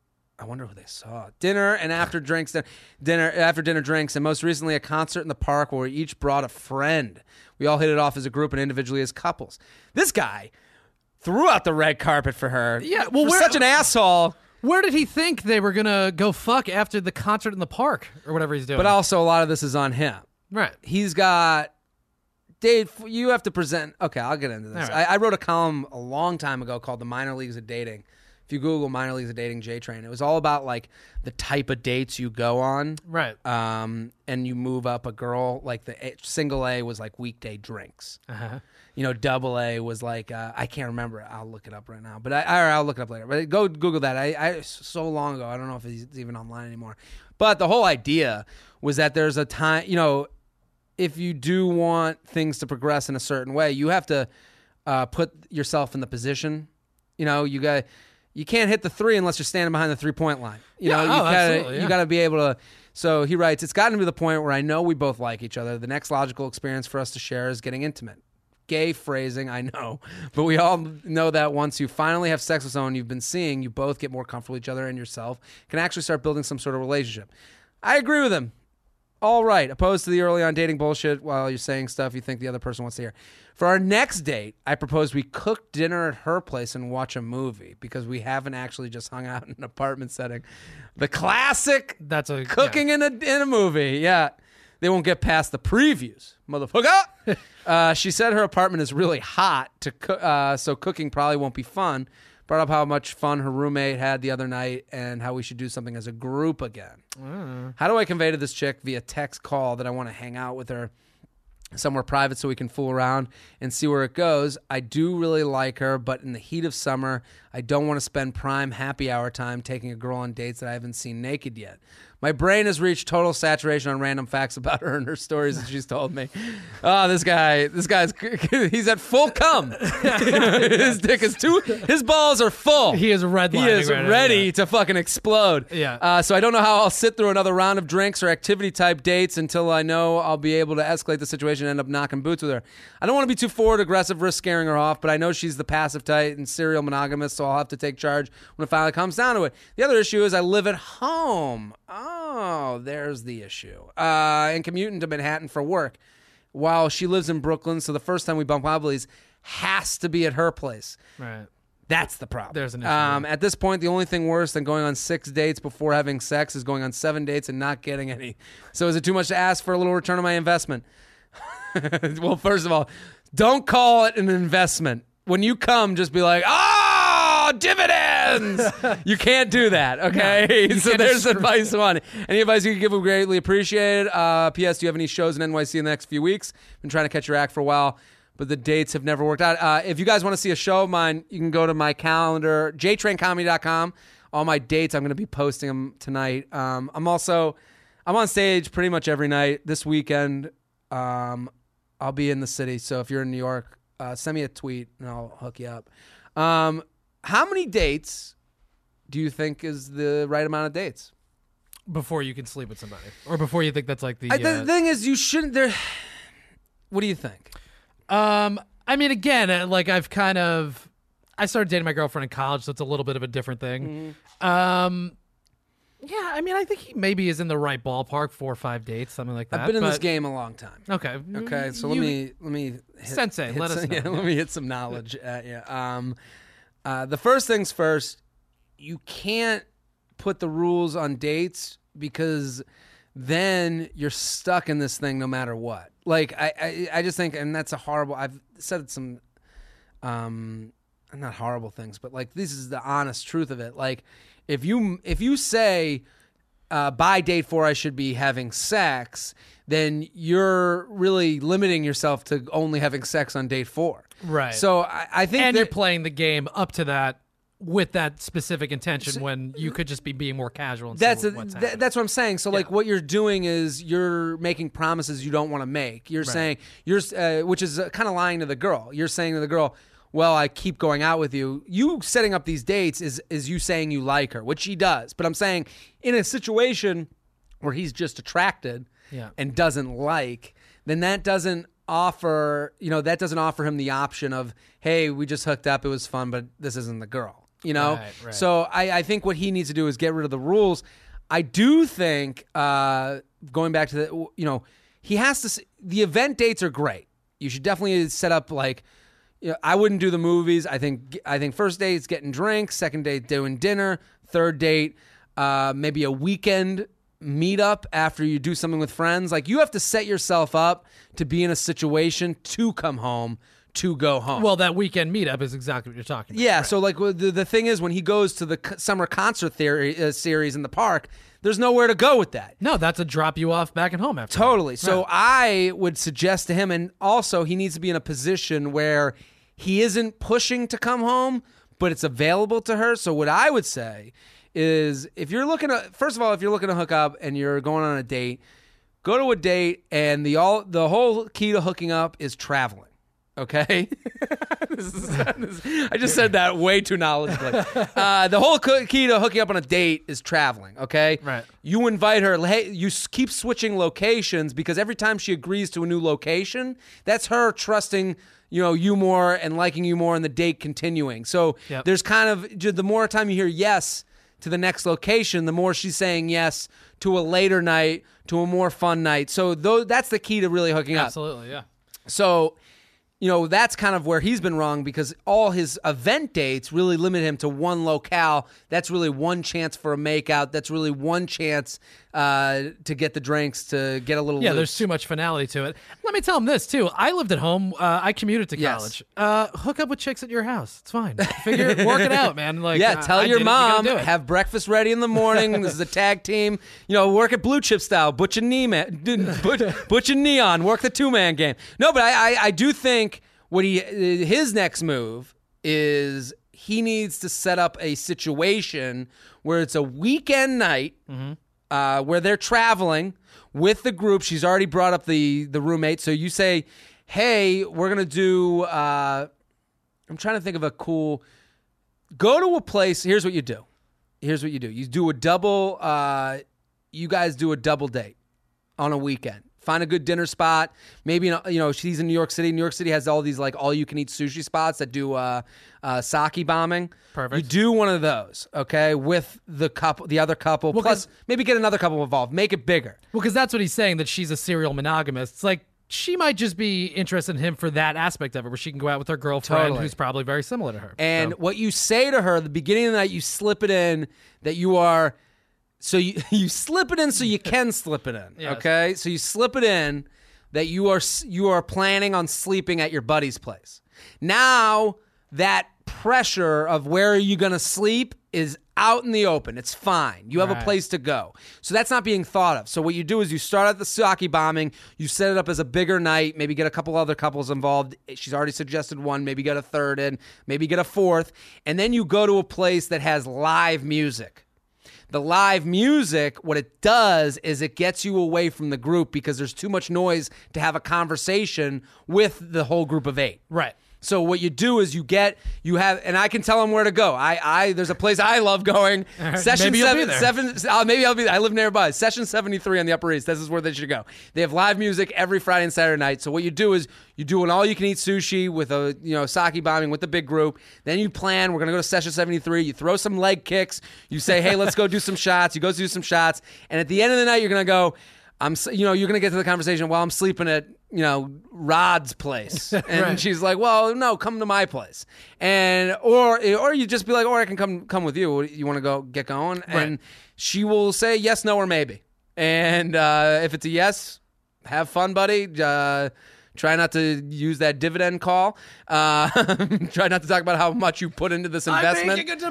I wonder who they saw. Dinner and after drinks, dinner after dinner drinks, and most recently a concert in the park where we each brought a friend. We all hit it off as a group and individually as couples. This guy threw out the red carpet for her. Yeah, well, for where- such an asshole. Where did he think they were going to go fuck after the concert in the park or whatever he's doing? But also, a lot of this is on him. right. He's got. Dave, you have to present. Okay, I'll get into this. All right. I, I wrote a column a long time ago called "The Minor Leagues of Dating." If you Google "Minor Leagues of Dating" J-Train, it was all about like the type of dates you go on, Right. um, and you move up a girl. Like the A, single A was like weekday drinks. Uh-huh. You know, double A was like uh, I can't remember it. I'll look it up right now, but I or I'll look it up later. But go Google that. I, I so long ago. I don't know if it's even online anymore. But the whole idea was that there's a time. You know, if you do want things to progress in a certain way, you have to uh, put yourself in the position. You know, you got you can't hit the three unless you're standing behind the three point line. You Yeah, know, oh, you gotta absolutely, yeah. you gotta be able to. So he writes, it's gotten to the point where I know we both like each other. The next logical experience for us to share is getting intimate. Gay phrasing, I know, but we all know that once you finally have sex with someone you've been seeing, you both get more comfortable with each other and yourself can actually start building some sort of relationship. I agree with him. All right, opposed to the early on dating bullshit while you're saying stuff you think the other person wants to hear. For our next date, I proposed we cook dinner at her place and watch a movie because we haven't actually just hung out in an apartment setting. The classic That's a cooking in a in a movie, yeah. They won't get past the previews, motherfucker. uh, she said her apartment is really hot, to co- uh, so cooking probably won't be fun. Brought up how much fun her roommate had the other night and how we should do something as a group again. Mm. How do I convey to this chick via text call that I want to hang out with her somewhere private so we can fool around and see where it goes? I do really like her, but in the heat of summer, I don't want to spend prime happy hour time taking a girl on dates that I haven't seen naked yet. My brain has reached total saturation on random facts about her and her stories that she's told me. Oh, this guy, this guy's, he's at full cum. His dick is too, his balls are full. He is redlining He is right now, ready yeah. to fucking explode. Yeah. Uh, so I don't know how I'll sit through another round of drinks or activity type dates until I know I'll be able to escalate the situation and end up knocking boots with her. I don't want to be too forward aggressive, risk scaring her off, but I know she's the passive type and serial monogamous, so I'll have to take charge when it finally comes down to it. The other issue is I live at home. Oh, there's the issue. Uh, and commuting to Manhattan for work while she lives in Brooklyn, so the first time we bump uglies has to be at her place. Right. That's the problem. There's an issue, Um, at this point, the only thing worse than going on six dates before having sex is going on seven dates and not getting any. So is it too much to ask for a little return on my investment? Well, first of all, don't call it an investment. When you come, just be like, oh, dividends. You can't do that, okay? No, you So can't there's just- advice one. Any advice you can give would greatly appreciated. Uh, P S. Do you have any shows in N Y C in the next few weeks? Been trying to catch your act for a while, but the dates have never worked out. Uh, if you guys want to see a show of mine, you can go to my calendar, j train comedy dot com. all my dates. I'm going to be posting them tonight. Um, I'm also I'm on stage pretty much every night this weekend. Um, I'll be in the city, so if you're in New York, uh, send me a tweet and I'll hook you up. Um, how many dates do you think is the right amount of dates before you can sleep with somebody, or before you think that's like the? I, the uh, thing is, you shouldn't. There. What do you think? Um, I mean, again, uh, like I've kind of, I started dating my girlfriend in college, so it's a little bit of a different thing. Mm-hmm. Um, yeah, I mean, I think he maybe is in the right ballpark, four or five dates, something like that. I've been in but, this game a long time. Okay. Okay, so you, let me let me hit, Sensei, hit let some, us know. Yeah, let me hit some knowledge at you. Um, uh, the first things first, you can't put the rules on dates because then you're stuck in this thing no matter what. Like I, I, I just think, and that's a horrible. I've said some, um, not horrible things, but like this is the honest truth of it. Like if you if you say uh, by date four I should be having sex, then you're really limiting yourself to only having sex on date four. Right. So I, I think and that, you're playing the game up to that with that specific intention So- when you could just be being more casual. And That's see a, what's th- happening. that's what I'm saying. So like Yeah. what you're doing is you're making promises you don't want to make. You're saying you're uh, which is uh, kind of lying to the girl. You're saying to the girl, "Well, I keep going out with you." You setting up these dates is is you saying you like her, which she does. But I'm saying in a situation where he's just attracted Yeah. and doesn't like, then that doesn't offer, you know, that doesn't offer him the option of, "Hey, we just hooked up, it was fun, but this isn't the girl." You know, Right, right. so I, I think what he needs to do is get rid of the rules. I do think, uh, going back to the, you know, he has to. s- The event dates are great. You should definitely set up like, you know, I wouldn't do the movies. I think I think first date is getting drinks. Second date doing dinner. Third date, uh, maybe a weekend meetup after you do something with friends. Like you have to set yourself up to be in a situation to come home, to go home. Well, that weekend meetup is exactly what you're talking about. Yeah, so like the the thing is when he goes to the c- summer concert theory uh, series in the park, there's nowhere to go with that. No, that's a drop you off back at home after. Totally. So I would suggest to him, and also he needs to be in a position where he isn't pushing to come home, but it's available to her. So what I would say is, if you're looking to, first of all, if you're looking to hook up and you're going on a date, go to a date, and the all the whole key to hooking up is traveling. Okay, this is, this, I just said that way too knowledgeably. Uh, the whole co- key to hooking up on a date is traveling. Okay, Right. You invite her. Hey, you s- keep switching locations because every time she agrees to a new location, that's her trusting, you know, you more and liking you more, and the date continuing. So Yep. there's kind of j- the more time you hear yes to the next location, the more she's saying yes to a later night, to a more fun night. So though that's the key to really hooking up. Absolutely, yeah. So, you know, that's kind of where he's been wrong because all his event dates really limit him to one locale. That's really one chance for a makeout. That's really one chance uh, to get the drinks, to get a little Yeah, loose. there's too much finality to it. Let me tell him this too. I lived at home. Uh, I commuted to Yes. college. Uh, hook up with chicks at your house. It's fine. Figure it, work it out, man. Like, Yeah, uh, tell I your did it, you gotta mom, do it. have breakfast ready in the morning. This is a tag team. You know, work at Blue Chip style. Butch and, knee man, Butch, Butch and Neon. Work the two-man game. No, but I, I, I do think what he his next move is he needs to set up a situation where it's a weekend night uh, where they're traveling with the group. She's already brought up the, the roommate. So you say, hey, we're going to do, uh, I'm trying to think of a cool, go to a place. Here's what you do. Here's what you do. You do a double, uh, you guys do a double date on a weekend. Find a good dinner spot. Maybe, you know, she's in New York City. New York City has all these like all you can eat sushi spots that do uh, uh, sake bombing. Perfect. You do one of those, okay, with the couple, the other couple. Well, plus, 'cause- maybe get another couple involved. Make it bigger. Well, because that's what he's saying, that she's a serial monogamist. It's like she might just be interested in him for that aspect of it, where she can go out with her girlfriend, Totally. who's probably very similar to her. And So- what you say to her at the beginning of the night, you slip it in that you are. So you you slip it in so you can slip it in. Yes. Okay, so you slip it in that you are you are planning on sleeping at your buddy's place. Now that pressure of where are you going to sleep is out in the open. It's fine. You have Right. a place to go. So that's not being thought of. So what you do is you start at the sake bombing, you set it up as a bigger night, maybe get a couple other couples involved. She's already suggested one, maybe get a third in, maybe get a fourth, and then you go to a place that has live music. The live music, what it does is it gets you away from the group because there's too much noise to have a conversation with the whole group of eight. Right. So what you do is you get, you have, and I can tell them where to go. I, I, there's a place I love going. Right, Session maybe you'll seven, be there. seven, uh, maybe I'll be. I live nearby. Session seventy-three on the Upper East. This is where they should go. They have live music every Friday and Saturday night. So what you do is you do an all-you-can-eat sushi with a, you know, sake bombing with the big group. Then you plan. We're gonna go to Session seventy-three. You throw some leg kicks. You say, hey, let's go do some shots. You go do some shots, and at the end of the night, you're gonna go. I'm, s- you know, you're gonna get to the conversation while I'm sleeping at, you know, Rod's place, and Right. she's like, "Well, no, come to my place," and or or you just be like, "Or I can come come with you. You want to go get going?" And she will say yes, no, or maybe. And uh, if it's a yes, have fun, buddy. Uh, try not to use that dividend call. Uh, try not to talk about how much you put into this investment. I'm making a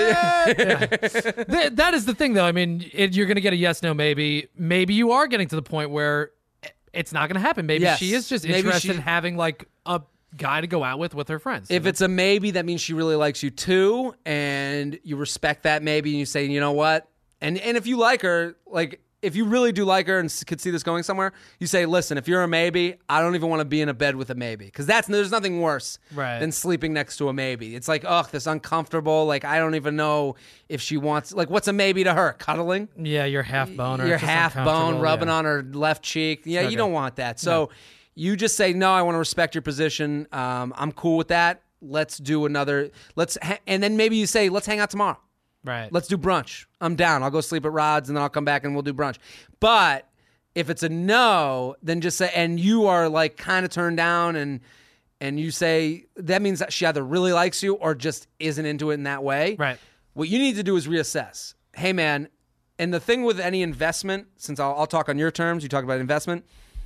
deposit. Th- that is the thing, though. I mean, it, you're going to get a yes, no, maybe. Maybe you are getting to the point where it's not going to happen. Maybe Yes. she is just Maybe interested she- in having like a guy to go out with with her friends. If it's a maybe, that means she really likes you too, and you respect that maybe, and you say, you know what? And and if you like her, like if you really do like her and s- could see this going somewhere, you say, listen, if you're a maybe, I don't even want to be in a bed with a maybe, because that's there's nothing worse Right. than sleeping next to a maybe. It's like, ugh, this uncomfortable. Like I don't even know if she wants. Like, what's a maybe to her? Cuddling. yeah, you're half bone or You're it's just half bone uncomfortable, rubbing yeah. on her left cheek. Yeah, Okay. you don't want that. So you just say, no, I want to respect your position. Um, I'm cool with that. Let's do another. Let's ha- and then maybe you say, let's hang out tomorrow. Right. Let's do brunch. I'm down. I'll go sleep at Rod's and then I'll come back and we'll do brunch. But if it's a no, then just say, and you are like kind of turned down and and you say, that means that she either really likes you or just isn't into it in that way. Right. What you need to do is reassess. Hey, man, and the thing with any investment, since I'll, I'll talk on your terms, you talk about investment,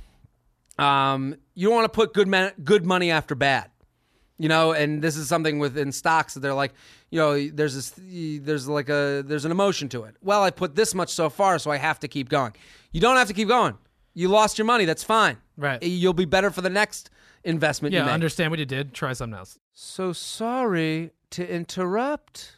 um, you don't want to put good man, good money after bad. You know, and this is something within stocks that they're like, you know, there's this, there's like a, there's an emotion to it. Well, I put this much so far, so I have to keep going. You don't have to keep going. You lost your money. That's fine. Right. You'll be better for the next investment you Yeah, make. understand what you did. Try something else. So sorry to interrupt.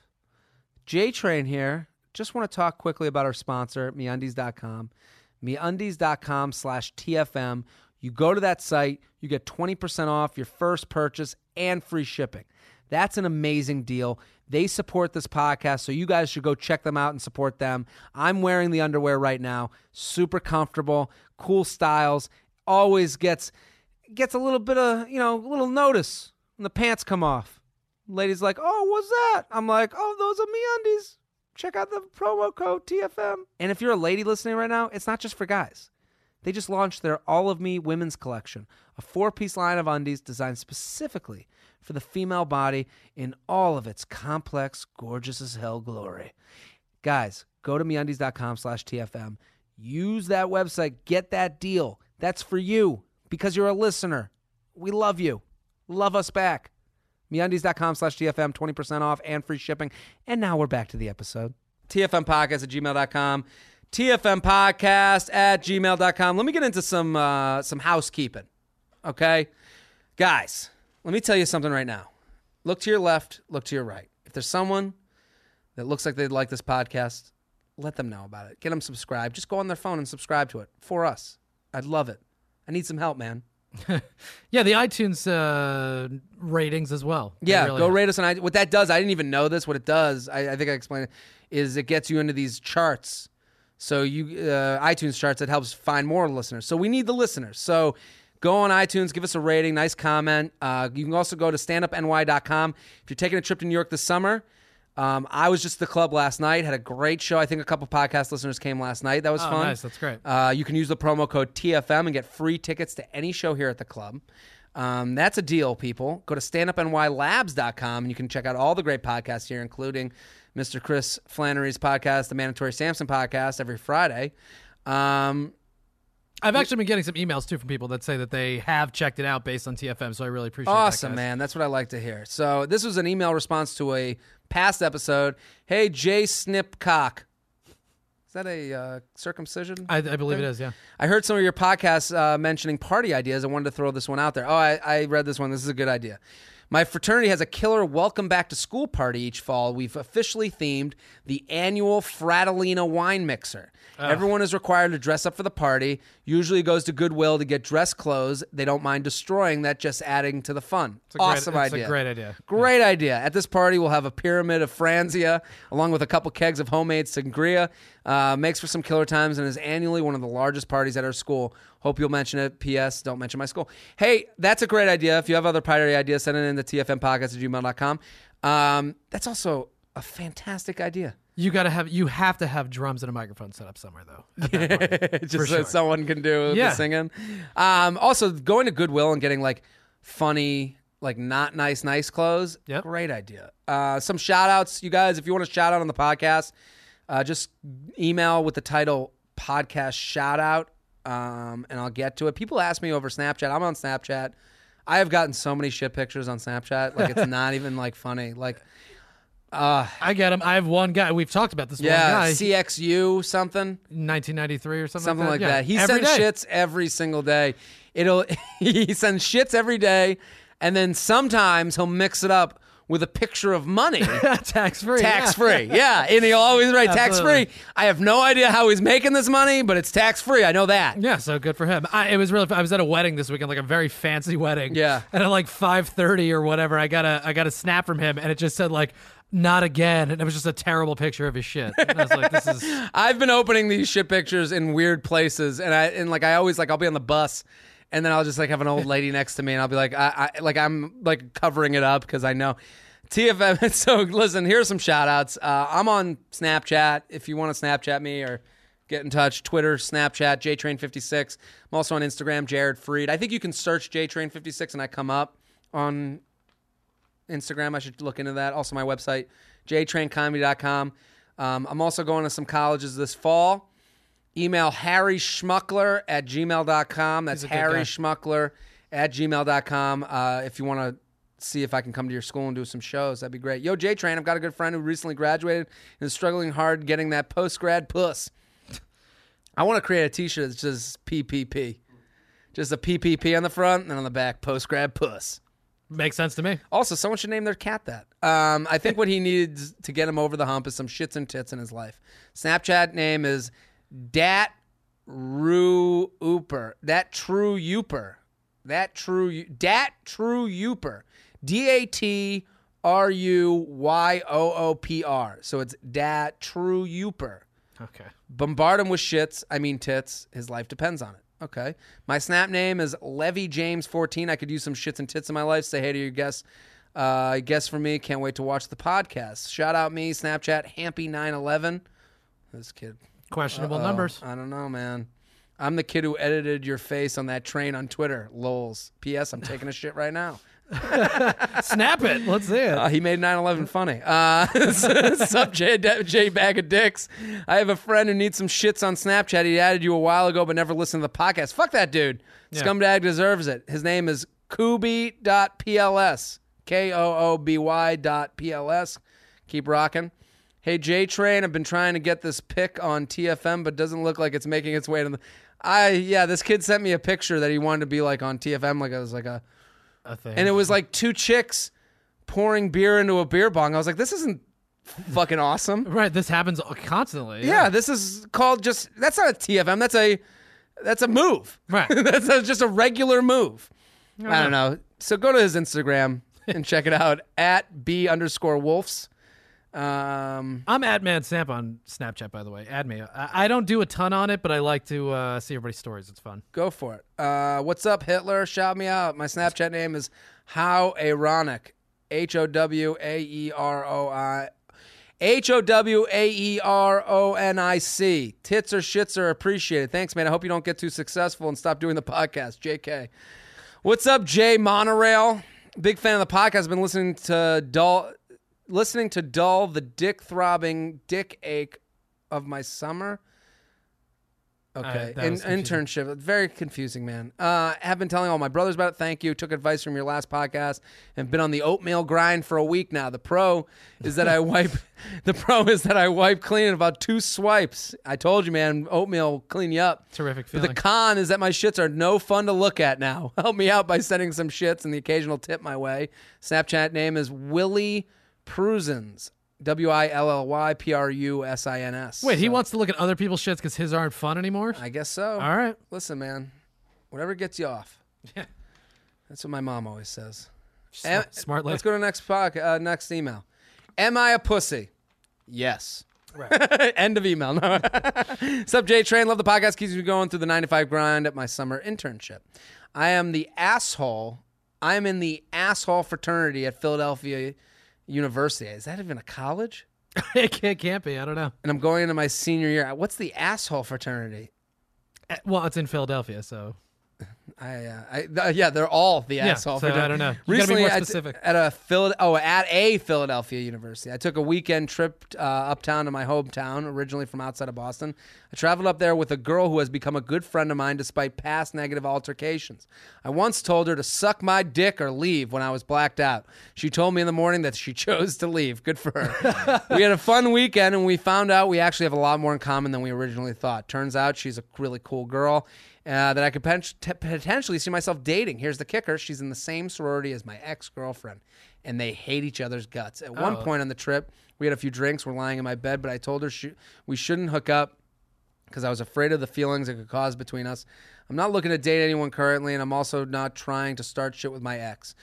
J-Train here. Just want to talk quickly about our sponsor, MeUndies dot com. MeUndies dot com slash T F M. You go to that site, you get twenty percent off your first purchase and free shipping. That's an amazing deal. They support this podcast, so you guys should go check them out and support them. I'm wearing the underwear right now. Super comfortable, cool styles. Always gets gets a little bit of, you know, a little notice when the pants come off. Lady's like, oh, what's that? I'm like, oh, those are MeUndies. Check out the promo code T F M. And if you're a lady listening right now, it's not just for guys. They just launched their All of Me women's collection, a four-piece line of undies designed specifically for the female body in all of its complex, gorgeous as hell glory. Guys, go to MeUndies dot com slash T F M. Use that website. Get that deal. That's for you because you're a listener. We love you. Love us back. MeUndies dot com slash T F M, twenty percent off and free shipping. And now we're back to the episode. T F M podcast at gmail dot com. T F M podcast at gmail dot com. Let me get into some uh, some housekeeping. Okay? Guys, let me tell you something right now. Look to your left, look to your right. If there's someone that looks like they'd like this podcast, let them know about it. Get them subscribed. Just go on their phone and subscribe to it for us. I'd love it. I need some help, man. Yeah, the iTunes uh, ratings as well. They Yeah, really go help. rate us on iTunes. What that does, I didn't even know this. What it does, I, I think I explained it, is it gets you into these charts. So you uh, iTunes charts, it helps find more listeners. So we need the listeners. So go on iTunes, give us a rating, nice comment. Uh, you can also go to stand up N Y dot com. If you're taking a trip to New York this summer, um, I was just at the club last night, had a great show. I think a couple podcast listeners came last night. That was Oh, fun. nice. That's great. Uh, you can use the promo code T F M and get free tickets to any show here at the club. Um, that's a deal, people. Go to stand up N Y labs dot com and you can check out all the great podcasts here, including Mister Chris Flannery's podcast, the Mandatory Samson podcast, every Friday. Um, I've actually been getting some emails too from people that say that they have checked it out based on T F M, so I really appreciate it. Awesome, that, man. That's what I like to hear. So this was an email response to a past episode. Hey, Jay Snipcock. Is that a uh, circumcision? I, I believe thing? it is, yeah. I heard some of your podcasts uh, mentioning party ideas. I wanted to throw this one out there. Oh, I, I read this one. This is a good idea. My fraternity has a killer welcome back to school party each fall. We've officially themed the annual Fratellina wine mixer. Oh. Everyone is required to dress up for the party. Usually goes to Goodwill to get dress clothes. They don't mind destroying that, just adding to the fun. It's a awesome great, idea. It's a great idea. Great yeah. idea. At this party, we'll have a pyramid of Franzia, along with a couple kegs of homemade sangria. Uh, makes for some killer times and is annually one of the largest parties at our school. Hope you'll mention it. P S. Don't mention my school. Hey, that's a great idea. If you have other party ideas, send it in to T F M podcast at gmail dot com. Um, that's also a fantastic idea. You gotta have, you have to have drums and a microphone set up somewhere though. At that party, just so sure. someone can do yeah. the singing. Um, also, going to Goodwill and getting like funny, like not nice, nice clothes. Yep. Great idea. Uh, some shout outs, you guys. If you want to shout out on the podcast, uh, just email with the title podcast shout out, um, and I'll get to it. People ask me over Snapchat. I'm on Snapchat. I have gotten so many shit pictures on Snapchat. Like it's not even like funny. Like. Uh, I get him. I have one guy. We've talked about this yeah, one guy. C X U something. nineteen ninety-three or something, Something like like that. that. He every sends day. shits every single day. It'll he sends shits every day, and then sometimes he'll mix it up with a picture of money. tax free. Tax yeah. free. Yeah. And he'll always write tax free. I have no idea how he's making this money, but it's tax free. I know that. Yeah, so good for him. I, it was really. I was at a wedding this weekend, like a very fancy wedding. Yeah. And at like five thirty or whatever, I got a I got a snap from him, and it just said like, "Not again," and it was just a terrible picture of his shit. And I was like, "This is." I've been opening these shit pictures in weird places, and I and like I always like I'll be on the bus, and then I'll just like have an old lady next to me, and I'll be like, I, I like I'm like covering it up because I know. T F M. So listen, here's some shout outs. Uh, I'm on Snapchat. If you want to Snapchat me or get in touch, Twitter, Snapchat, J Train fifty-six. I'm also on Instagram, Jared Freed. I think you can search J Train fifty-six and I come up on Instagram. I should look into that. Also my website, j train comedy dot com. Um, I'm also going to some colleges this fall. Email Harry Schmuckler at gmail dot com. That's Harry Schmuckler at gmail dot com. Uh, if you want to see if I can come to your school and do some shows, that'd be great. Yo, J-Train, I've got a good friend who recently graduated and is struggling hard getting that post-grad puss. I want to create a t-shirt that says P P P. Just a P P P on the front and then on the back, post-grad puss. Makes sense to me. Also, someone should name their cat that. Um, I think what he needs to get him over the hump is some shits and tits in his life. Snapchat name is Dat Rue Ooper. Dat True Youper. That True Dat True Youper. D A T R U Y O O P R. So it's Dat True Youper. Okay. Bombard him with shits. I mean tits. His life depends on it. Okay. My Snap name is Levy James fourteen. I could use some shits and tits in my life. Say hey to your guests. Uh, guests for me. Can't wait to watch the podcast. Shout out me. Snapchat Hampy nine eleven. This kid. Questionable Uh-oh. numbers. I don't know, man. I'm the kid who edited your face on that train on Twitter. Lols. P S. I'm taking a shit right now. Snap it. Let's see it. Uh, he made nine eleven funny. Uh, sup, J, J Bag of Dicks. I have a friend who needs some shits on Snapchat. He added you a while ago, but never listened to the podcast. Fuck that dude. Yeah. Scumbag deserves it. His name is Kooby dot P L S. K O O B Y dot P L S. Keep rocking. Hey, J-Train, I've been trying to get this pic on T F M, but doesn't look like it's making its way to the... I Yeah, this kid sent me a picture that he wanted to be like on T F M, like it was like a... A thing. And it was like two chicks pouring beer into a beer bong. I was like, this isn't fucking awesome. Right, this happens constantly. Yeah, Yeah, this is called just, that's not a T F M. That's a, that's a move. Right. That's a, just a regular move. I don't know. So go to his Instagram and check it out at B underscore wolves. Um, I'm at Man Snap on Snapchat, by the way. Add me. I, I don't do a ton on it, but I like to uh, see everybody's stories. It's fun. Go for it. Uh, what's up, Hitler? Shout me out. My Snapchat name is How Ironic. H O W A E R O I. H O W A E R O N I C. Tits or shits are appreciated. Thanks, man. I hope you don't get too successful and stop doing the podcast. J K. What's up, Jay Monorail? Big fan of the podcast. I've been listening to Dull, listening to Dull, the dick-throbbing dick ache of my summer. Okay. that In, was confusing. internship. Very confusing, man. Uh, have been telling all my brothers about it. Thank you. Took advice from your last podcast and been on the oatmeal grind for a week now. The pro is that I wipe. The pro is that I wipe clean in about two swipes. I told you, man. Oatmeal will clean you up. Terrific But feeling. the con is that my shits are no fun to look at now. Help me out by sending some shits and the occasional tip my way. Snapchat name is Willie Prusins. W I L L Y P R U S I N S. Wait, he So, wants to look at other people's shits because his aren't fun anymore? I guess so. All right. Listen, man. Whatever gets you off. Yeah. That's what my mom always says. Smart, Am- smart lady. Let's go to the next pod, uh, next email. Am I a pussy? Yes. Right. End of email. No. What's up, J Train? Love the podcast. Keeps me going through the nine to five grind at my summer internship. I am the asshole. I am in the asshole fraternity at Philadelphia University. Is that even a college? it, can't, it can't be. I don't know. And I'm going into my senior year. What's the asshole fraternity? Uh, Well, it's in Philadelphia, so. I, uh, I th- yeah, they're all the Yeah, asshole. so for I don't know. You gotta be Recently, more I t- specific. at a Phil- oh, at a Philadelphia University, I took a weekend trip uh, uptown to my hometown, originally from outside of Boston. I traveled up there with a girl who has become a good friend of mine despite past negative altercations. I once told her to suck my dick or leave when I was blacked out. She told me in the morning that she chose to leave. Good for her. We had a fun weekend, and we found out we actually have a lot more in common than we originally thought. Turns out she's a really cool girl. Uh, that I could pen- t- potentially see myself dating. Here's the kicker. She's in the same sorority as my ex-girlfriend, and they hate each other's guts. At one Oh. point on the trip, we had a few drinks. We're lying in my bed, but I told her she- we shouldn't hook up because I was afraid of the feelings it could cause between us. I'm not looking to date anyone currently, and I'm also not trying to start shit with my ex.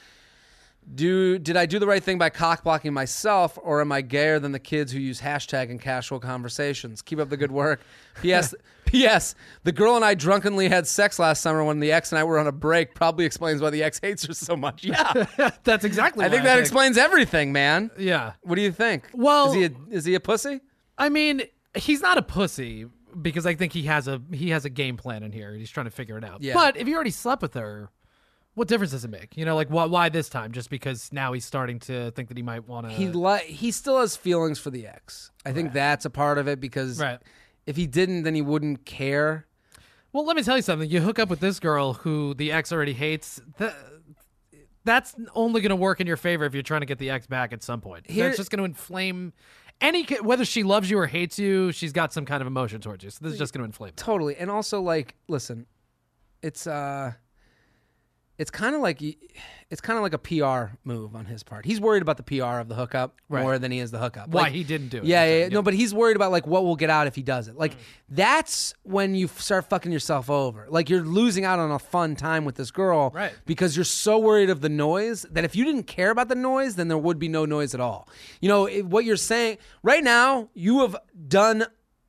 Do Did I do the right thing by cock-blocking myself, or am I gayer than the kids who use hashtag in casual conversations? Keep up the good work. P S. P S. The girl and I drunkenly had sex last summer when the ex and I were on a break. Probably explains why the ex hates her so much. Yeah. That's exactly I what think that explains everything, man. Yeah. What do you think? Well- is he a, is he a pussy? I mean, he's not a pussy because I think he has a he has a game plan in here. He's trying to figure it out. Yeah. But if you already slept with her, what difference does it make? You know, like why, why this time? Just because now he's starting to think that he might want to. He li- he still has feelings for the ex. I think that's a part of it because Right. if he didn't, then he wouldn't care. Well, let me tell you something. You hook up with this girl who the ex already hates. That, that's only going to work in your favor if you're trying to get the ex back at some point. Here- It's just going to inflame any whether she loves you or hates you. She's got some kind of emotion towards you. So this is just going to inflame it. Totally. And also, like, listen, it's uh, it's kind of like it's kind of like a P R move on his part. He's worried about the P R of the hookup Right. more than he is the hookup. Why Like, he didn't do it. Yeah, You're yeah, saying, yeah, no, but he's worried about like what will get out if he does it. Like that's when you f- start fucking yourself over. Like you're losing out on a fun time with this girl, Right. Because you're so worried of the noise that if you didn't care about the noise, then there would be no noise at all. You know it, what you're saying right now. You have done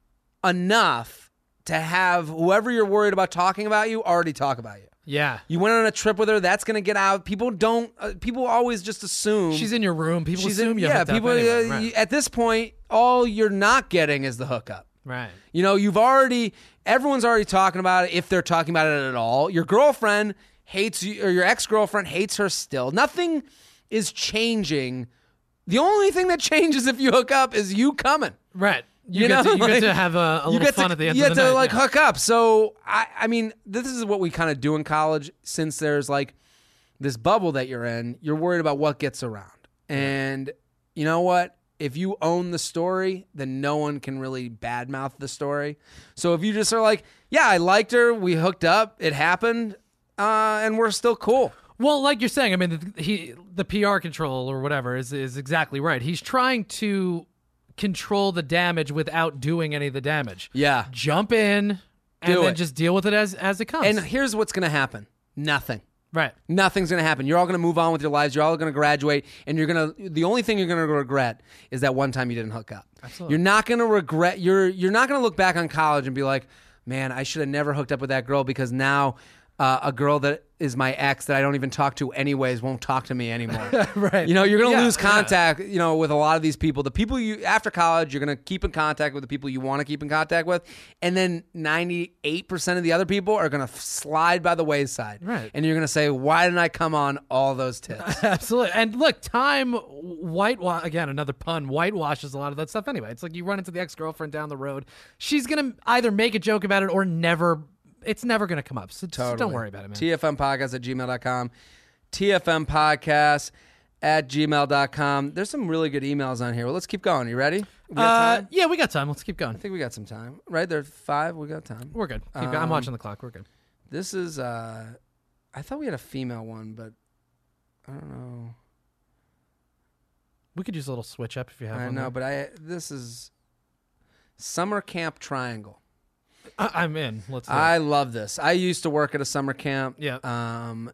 enough to have whoever you're worried about talking about you already talk about you. Yeah. You went on a trip with her. That's going to get out. People don't. Uh, people always just assume She's in your room. People she's assume in. you Yeah, hooked up people. anyway. uh, Right. you- at this point, all you're not getting is the hookup. Right. You know, you've already. Everyone's already talking about it. If they're talking about it at all, your girlfriend hates you, or your ex-girlfriend hates her still. Nothing is changing. The only thing that changes if you hook up is you coming. Right. You, You get, know, to, you like, get to have a, a you little get fun to, at the end you of the get to night. like yeah. hook up. So I, I mean, this is what we kind of do in college. Since there's like this bubble that you're in, you're worried about what gets around. And you know what? If you own the story, then no one can really badmouth the story. So if you just are like, yeah, I liked her, we hooked up, it happened, uh, and we're still cool. Well, like you're saying, I mean, the, he the P R control or whatever is is exactly right. He's trying to control the damage without doing any of the damage. Yeah. Jump in and Do then it. just deal with it as as it comes. And here's what's going to happen. Nothing. right. Nothing's going to happen. You're all going to move on with your lives. You're all going to graduate, and you're going to. The only thing you're going to regret is that one time you didn't hook up. Absolutely. You're not going to regret. You're you're not going to look back on college and be like, man, I should have never hooked up with that girl because now uh, a girl that is my ex that I don't even talk to anyways won't talk to me anymore. Right. You know, you're going to Yeah, lose contact, you know, with a lot of these people. The people you, after college, you're going to keep in contact with the people you want to keep in contact with. And then ninety-eight percent of the other people are going to slide by the wayside. Right. And you're going to say, why didn't I come on all those tips? Absolutely. And look, time whitewash, again, another pun, whitewashes a lot of that stuff anyway. It's like you run into the ex-girlfriend down the road. She's going to either make a joke about it or never, it's never going to come up. So, Totally. so don't worry about it, man. T F M podcast at gmail dot com. T F M podcast at gmail dot com. There's some really good emails on here. Well, let's keep going. You ready? We got Uh, time? yeah, we got time. Let's keep going. I think we got some time. Right? There's five. We got time. We're good. Keep going. I'm Um, watching the clock. We're good. This is, uh, I thought we had a female one, but I don't know. We could use a little switch up if you have I one. know, there. but I this is Summer Camp Triangle. I- I'm in. Let's do I it. love this. I used to work at a summer camp. Yeah. Um,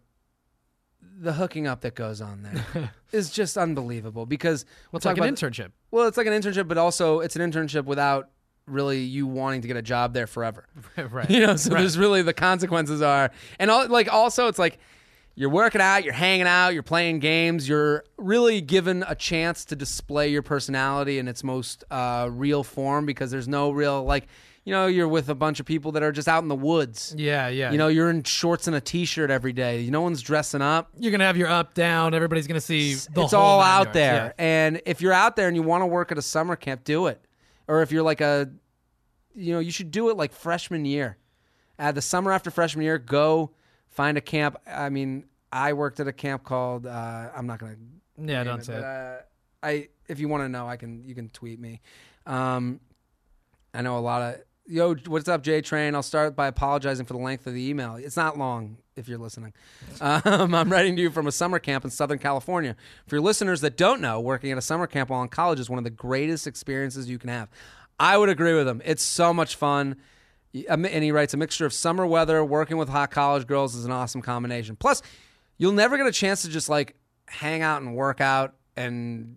the hooking up that goes on there is just unbelievable because Well, it's we'll like talk an about- internship. Well, it's like an internship, but also it's an internship without really you wanting to get a job there forever. Right. You know, so Right. there's really the consequences are, and all, like also it's like you're working out, you're hanging out, you're playing games, you're really given a chance to display your personality in its most uh, real form because there's no real like, you know, you're with a bunch of people that are just out in the woods. Yeah, yeah. You know, you're in shorts and a t-shirt every day. No one's dressing up. You're going to have your up, down. Everybody's going to see the It's whole all nine out yards. there. Yeah. And if you're out there and you want to work at a summer camp, do it. Or if you're like a, you know, you should do it like freshman year. Uh, the summer after freshman year, go find a camp. I mean, I worked at a camp called, uh, I'm not going to. Yeah, don't say but, it. uh, I, if you want to know, I can, you can tweet me. Um, I know a lot of, yo, what's up, J Train? I'll start by apologizing for the length of the email. It's not long if you're listening. Um, I'm writing to you from a summer camp in Southern California. For your listeners that don't know, working at a summer camp while in college is one of the greatest experiences you can have. I would agree with him. It's so much fun. And he writes, a mixture of summer weather, working with hot college girls is an awesome combination. Plus, you'll never get a chance to just like hang out and work out and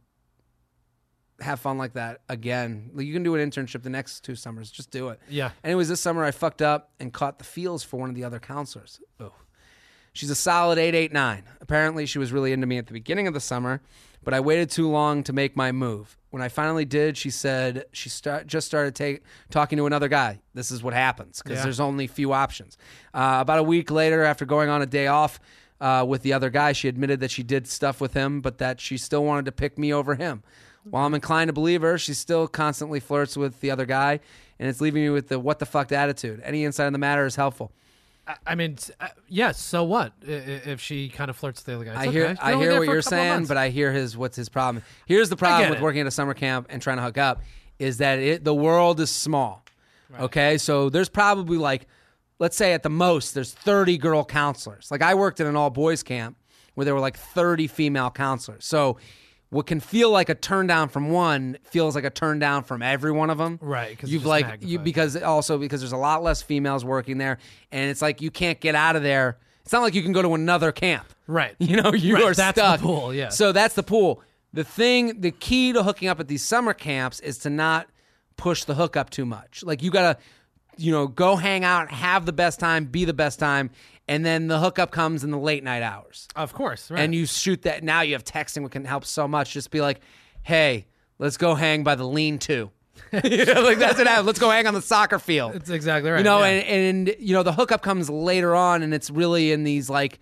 have fun like that again. Like, you can do an internship the next two summers. Just do it. Yeah. Anyways, this summer I fucked up and caught the feels for one of the other counselors. Oh. She's a solid eight eight nine. Apparently, she was really into me at the beginning of the summer, but I waited too long to make my move. When I finally did, she said she start, just started take, talking to another guy. This is what happens because Yeah. there's only few options. Uh, about a week later, after going on a day off uh, with the other guy, she admitted that she did stuff with him, but that she still wanted to pick me over him. While I'm inclined to believe her, she still constantly flirts with the other guy, and it's leaving me with the what the fuck attitude. Any insight on the matter is helpful. I- I mean, s- uh, yes. So what I- i- if she kind of flirts with the other guy? It's I hear, okay. She's I only hear there what for a you're couple of saying, months. but I hear his what's his problem. Here's the get problem with it. working at a summer camp and trying to hook up is that it, the world is small. Okay, so there's probably like, let's say at the most, there's thirty girl counselors. Like I worked in an all boys camp where there were like thirty female counselors. So what can feel like a turn down from one feels like a turn down from every one of them. Right, 'cause it's you've just like you magnified. because also because there's a lot less females working there, and it's like you can't get out of there. It's not like you can go to another camp. Right. You know, you Right, are that's the stuck. pool, yeah. So that's the pool. The thing, the key to hooking up at these summer camps is to not push the hookup too much. Like you gotta, you know, go hang out, have the best time, be the best time, and then the hookup comes in the late night hours. Of course. Right. And you shoot that. Now you have texting, which can help so much. Just be like, hey, let's go hang by the lean-to. You know, like that's what happens. Let's go hang on the soccer field. That's exactly right. You know, yeah. and, and you know the hookup comes later on, and it's really in these like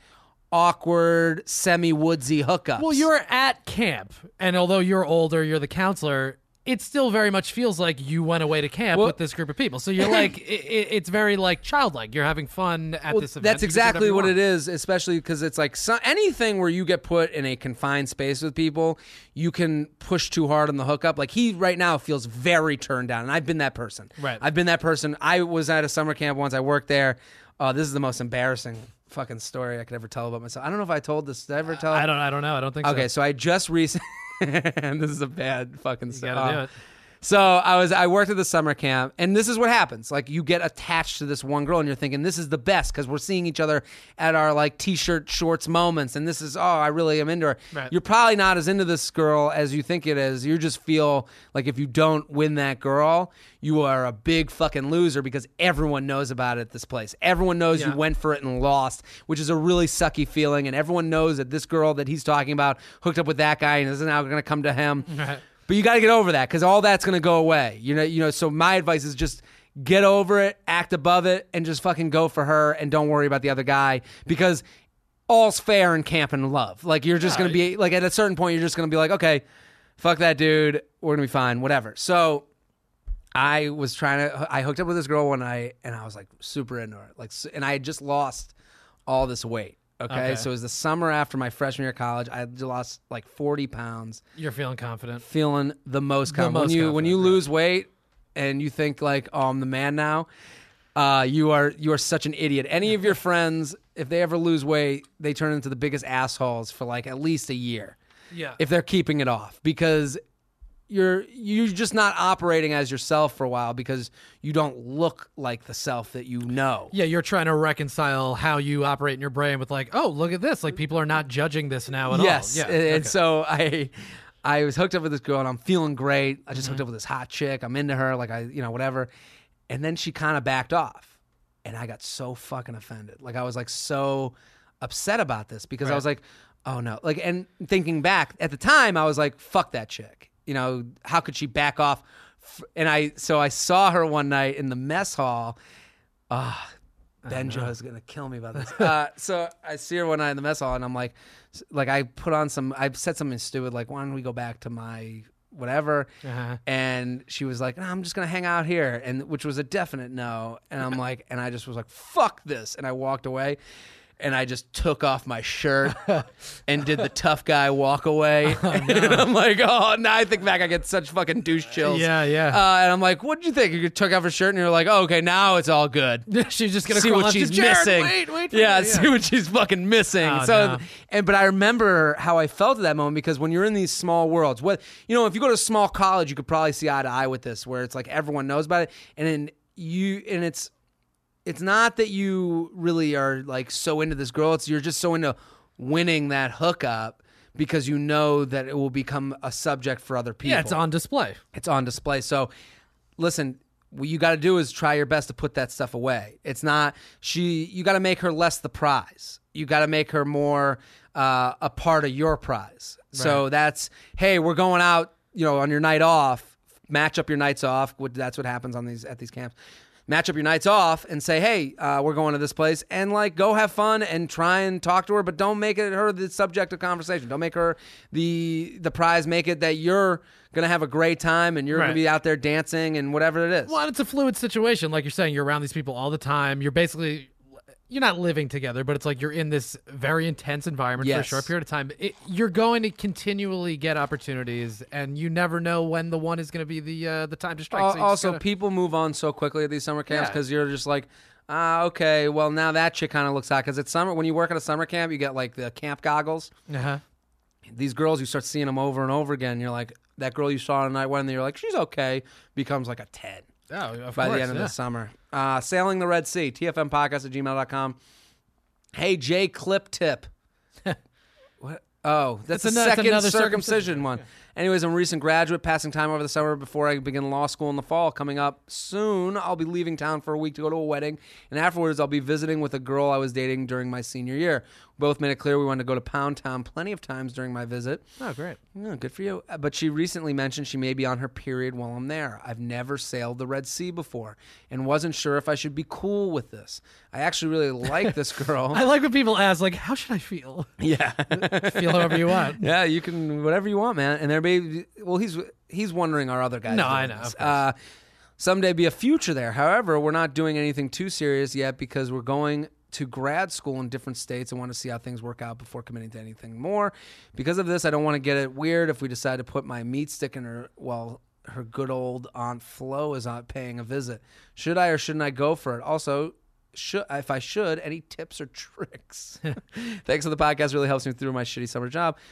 awkward, semi-woodsy hookups. Well, you're at camp, and although you're older, you're the counselor. It still very much feels like you went away to camp Well- with this group of people. So you're like, it, it- it's very like childlike. You're having fun at Well, this event. that's You can do exactly whatever what you it is, especially because it's like so, anything where you get put in a confined space with people, you can push too hard on the hookup. Like he right now feels very turned down, and I've been that person. Right. I've been that person. I was at a summer camp once. I worked there. Uh, this is the most embarrassing fucking story I could ever tell about myself. I don't know if I told this. Did I ever tell? I don't. I don't know. I don't think so. Okay, so I just recently. And this is a bad fucking You story. gotta do it. So I was I worked at the summer camp, and this is what happens. Like, you get attached to this one girl, and you're thinking this is the best because we're seeing each other at our like t-shirt shorts moments, and this is oh I really am into her. Right. You're probably not as into this girl as you think it is. You just feel like if you don't win that girl, you are a big fucking loser because everyone knows about it at this place. Everyone knows Yeah. you went for it and lost, which is a really sucky feeling, and everyone knows that this girl that he's talking about hooked up with that guy and is now going to come to him. Right. But you got to get over that because all that's going to go away. You know, you know. So my advice is just get over it, act above it, and just fucking go for her, and don't worry about the other guy because all's fair in camp and love. Like, you're just Yeah. going to be like, at a certain point, you're just going to be like, okay, fuck that dude, we're going to be fine, whatever. So I was trying to, I hooked up with this girl one night, and I was like super into her, like, and I had just lost all this weight. Okay? Okay. So it was the summer after my freshman year of college. I had lost like forty pounds. You're feeling confident. Feeling the most confident. most when you when you confident, lose weight and you think like, oh, I'm the man now, uh, you are you are such an idiot. Any of your friends, if they ever lose weight, they turn into the biggest assholes for like at least a year Yeah. if they're keeping it off because you're you're just not operating as yourself for a while because you don't look like the self that you know. Yeah, you're trying to reconcile how you operate in your brain with like, oh, look at this. Like, people are not judging this now at Yes, all. Yeah. and, and okay. so I, I was hooked up with this girl, and I'm feeling great. I just Mm-hmm. hooked up with this hot chick. I'm into her, like I, you know, whatever. And then she kind of backed off, and I got so fucking offended. Like, I was like so upset about this because I Right. was like, oh no, like, and thinking back at the time, I was like, fuck that chick. You know, how could she back off? And I, so I saw her one night in the mess hall. Ah. Benjo is gonna kill me about this. Uh, so I see her one night in the mess hall, and I'm like, like I put on some. I said something stupid, like, "Why don't we go back to my whatever?" Uh-huh. And she was like, "No, I'm just gonna hang out here," and which was a definite no. And I'm like, and I just was like, "Fuck this," and I walked away. And I just took off my shirt and did the tough guy walk away. Oh, And I'm like, oh, now I think back, I get such fucking douche chills. Yeah, yeah. Uh, and I'm like, what did you think? You took off her shirt and you're like, oh, okay, now it's all good. She's just gonna See crawl what up to she's Jared, missing. Wait, wait. For yeah, me. see what she's fucking missing. Oh, so, no. and but I remember how I felt at that moment because when you're in these small worlds, what you know, if you go to a small college, you could probably see eye to eye with this, where it's like everyone knows about it, and then you, and it's. It's not that you really are like so into this girl. It's you're just so into winning that hookup because you know that it will become a subject for other people. Yeah, it's on display. It's on display. So listen, what you got to do is try your best to put that stuff away. It's not she. You got to make her less the prize. You got to make her more uh, a part of your prize. So that's hey, we're going out. You know, on your night off, match up your nights off. That's what happens on these at these camps. Match up your nights off and say, hey, uh, we're going to this place, and like go have fun and try and talk to her, but don't make it her the subject of conversation. Don't make her the the prize. Make it that you're gonna have a great time and you're Right. gonna be out there dancing and whatever it is. Well, it's a fluid situation. Like you're saying, you're around these people all the time. You're basically, you're not living together, but it's like you're in this very intense environment for a Yes. short period of time. It, you're going to continually get opportunities, and you never know when the one is going to be the uh, the time to strike. Al- So you just also, gotta- people move on so quickly at these summer camps Yeah. because you're just like, ah, okay, well now that chick kind of looks hot because it's summer. When you work at a summer camp, you get like the camp goggles. uh-huh. These girls, you start seeing them over and over again. You're like, that girl you saw on night one, and you're like, she's okay, becomes like a ten. Oh, of by course, the end of yeah. the summer. Uh, Sailing the Red Sea, T F M podcast at gmail dot com. Hey, Jay Clip Tip. What? Oh, that's It's the ano- it's second another circumcision, circumcision. one. Anyways, I'm a recent graduate, passing time over the summer before I begin law school in the fall. Coming up soon, I'll be leaving town for a week to go to a wedding, and afterwards I'll be visiting with a girl I was dating during my senior year. We both made it clear we wanted to go to Pound Town plenty of times during my visit. Oh, great. Yeah, good for you. Uh, But she recently mentioned she may be on her period while I'm there. I've never sailed the Red Sea before and wasn't sure if I should be cool with this. I actually really like this girl. I like when people ask, like, how should I feel? yeah. Feel however you want. Yeah, you can whatever you want, man. And there may well he's he's wondering our other guys. No, doing I know, this. of course. Uh, someday be a future there. However, we're not doing anything too serious yet because we're going to grad school in different states and want to see how things work out before committing to anything more. Because of this, I don't want to get it weird if we decide to put my meat stick in her while her good old Aunt Flo is not paying a visit. Should I or shouldn't I go for it? Also, should if I should, any tips or tricks? Thanks for the podcast. Really helps me through my shitty summer job.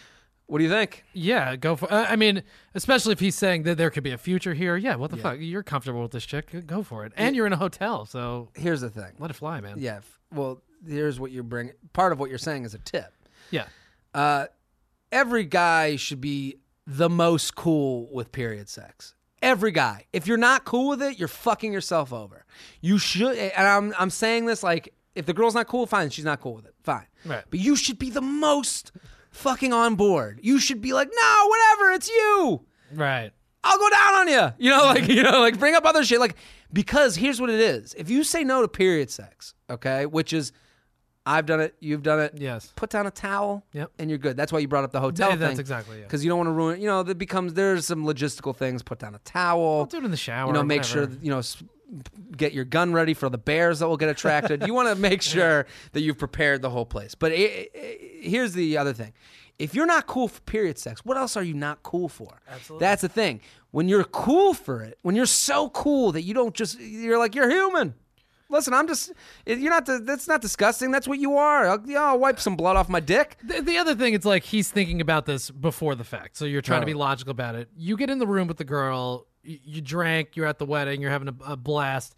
What do you think? Yeah, go for. Uh, I mean, especially if he's saying that there could be a future here. Yeah, what the Yeah. fuck? You're comfortable with this chick. Go for it. And you're in a hotel, so Here's the thing. let it fly, man. Yeah. f- Well, here's what you bring. Part of what you're saying is a tip. Yeah. Uh, every guy should be the most cool with period sex. Every guy. If you're not cool with it, you're fucking yourself over. You should. And I'm I'm saying this like, if the girl's not cool, fine. She's not cool with it. Fine. Right. But you should be the most fucking on board. You should be like, no, whatever. It's you. Right. I'll go down on you. You know, like, you know, like bring up other shit. Like, because here's what it is. If you say no to period sex, okay, which is, I've done it, you've done it. Yes. Put down a towel. Yep. And you're good. That's why you brought up the hotel Yeah, thing. that's exactly it. Because you don't want to ruin, you know, that becomes, there's some logistical things. Put down a towel. I'll do it in the shower. You know, make whatever. sure, that, you know, s- get your gun ready for the bears that will get attracted. You want to make sure that you've prepared the whole place. But it, it, here's the other thing. If you're not cool for period sex, what else are you not cool for? Absolutely. That's the thing. When you're cool for it, when you're so cool that you don't just, you're like, you're human. Listen, I'm just, you're not, that's not disgusting. That's what you are. I'll, yeah, I'll wipe some blood off my dick. The, the other thing, it's like he's thinking about this before the fact. So you're trying to be Oh. logical about it. You get in the room with the girl, you, you drank, you're at the wedding, you're having a, a blast,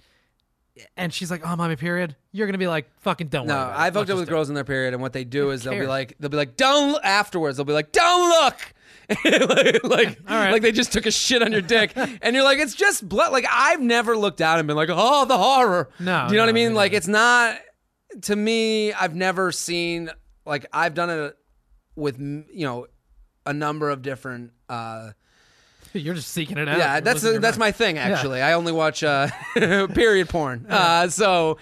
and she's like, "Oh, I'm on my period." You're gonna be like, "Fucking don't No, worry." about it. I've hooked Let's up with just do it." girls in their period, and what they do is they'll be cares? like, they'll be like, don't look, afterwards. They'll be like, don't look, like, like, All right. like they just took a shit on your dick, and you're like, it's just blood. Like I've never looked down and been like, oh, the horror. No, do you know what I no, mean? no, Like no. it's not. To me, I've never seen like I've done it with you know a number of different. uh You're just seeking it out. Yeah, You're that's listening that's to my thing. Actually, I only watch uh, period porn. Uh, so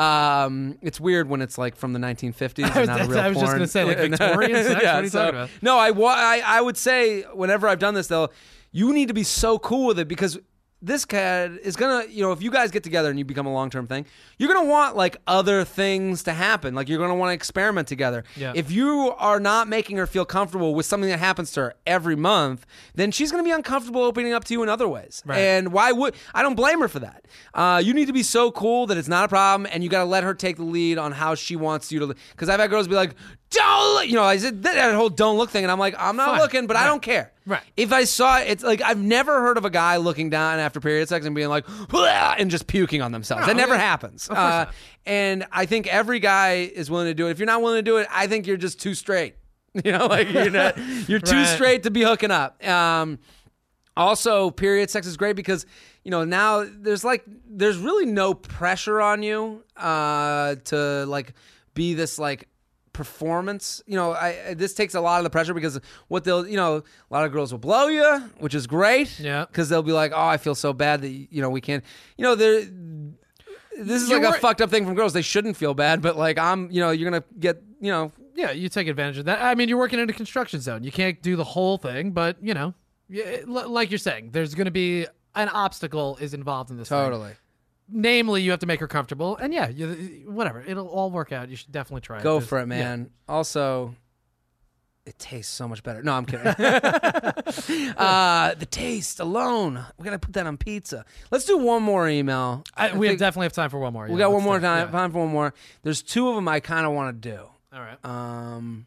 um, it's weird when it's like from the nineteen fifties I was- and not a real I was just porn. gonna say, like, Victorian sex? What are you so- talking about? No, I, wa- I I would say whenever I've done this though, you need to be so cool with it because this kid is gonna, you know, if you guys get together and you become a long term thing, you're gonna want like other things to happen. Like you're gonna want to experiment together. Yeah. If you are not making her feel comfortable with something that happens to her every month, then she's gonna be uncomfortable opening up to you in other ways. Right. And why would I don't blame her for that. Uh, you need to be so cool that it's not a problem, and you got to let her take the lead on how she wants you to. Because I've had girls be like, "Don't," look," you know, I said that, that whole "don't look" thing, and I'm like, I'm not Fine. looking, but I Right. don't care. Right. If I saw it, it's like I've never heard of a guy looking down after period sex and being like, "Blah," and just puking on themselves. No, that never yeah. happens. Of course Uh, not. and I think every guy is willing to do it. If you're not willing to do it, I think you're just too straight. You know, like you're not, you're too Right. straight to be hooking up. Um, also, period sex is great because you know now there's like there's really no pressure on you uh, to like be this like performance. You know, I this takes a lot of the pressure because what they'll you know a lot of girls will blow you, which is great. Yeah. because they'll be like, oh, I feel so bad that you know we can't. You know, they're. This is You're like a right. fucked up thing from girls. They shouldn't feel bad, but like I'm, you know, you're gonna get, you know, Yeah, you take advantage of that. I mean, you're working in a construction zone. You can't do the whole thing, but you know, yeah, l- like you're saying, there's going to be an obstacle is involved in this. thing. totally. Namely, you have to make her comfortable, and yeah, you, whatever. It'll all work out. You should definitely try it. Go There's- for it, yeah. man. Also, it tastes so much better. No, I'm kidding. uh, the taste alone. We gotta put that on pizza. Let's do one more email. I, I we think definitely have time for one more. we yeah, got one let's more do it. time. Yeah. Time for one more. There's two of them I kind of want to do. All right. Um,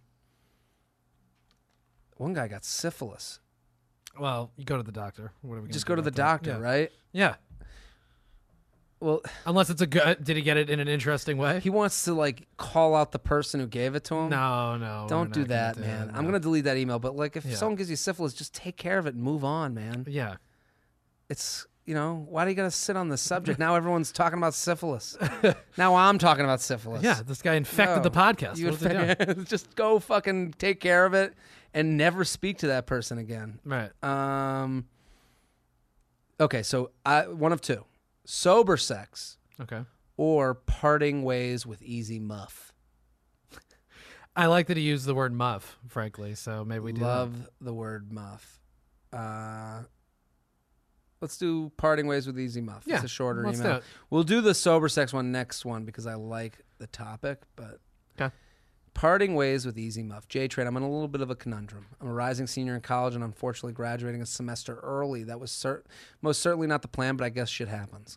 one guy got syphilis. Well, you go to the doctor. What are we gonna Just do go to the about that? doctor, Yeah. right? Yeah. Well, Unless it's a good. Did he get it in an interesting way? he wants to like call out the person who gave it to him. no, no. we're Don't do not gonna that, do man. that, I'm no. gonna delete that email. But like, if Yeah. someone gives you syphilis, just take care of it and move on, man. Yeah. It's you know why do you gotta sit on the subject? Now everyone's talking about syphilis. Now I'm talking about syphilis. Yeah. This guy infected No. the podcast. You What was he doing? just go fucking take care of it and never speak to that person again. Right. Um. Okay, so I one of two: sober sex Okay. or parting ways with Easy Muff. I like that he used the word muff, frankly. So maybe we do. that. Love the word muff. Uh, let's do parting ways with Easy Muff. Yeah, It's a shorter let's email. do it. We'll do the sober sex one next one because I like the topic. But Okay. parting ways with Easy Muff. J-Train, I'm in a little bit of a conundrum. I'm a rising senior in college and unfortunately graduating a semester early. That was cer- most certainly not the plan, but I guess shit happens.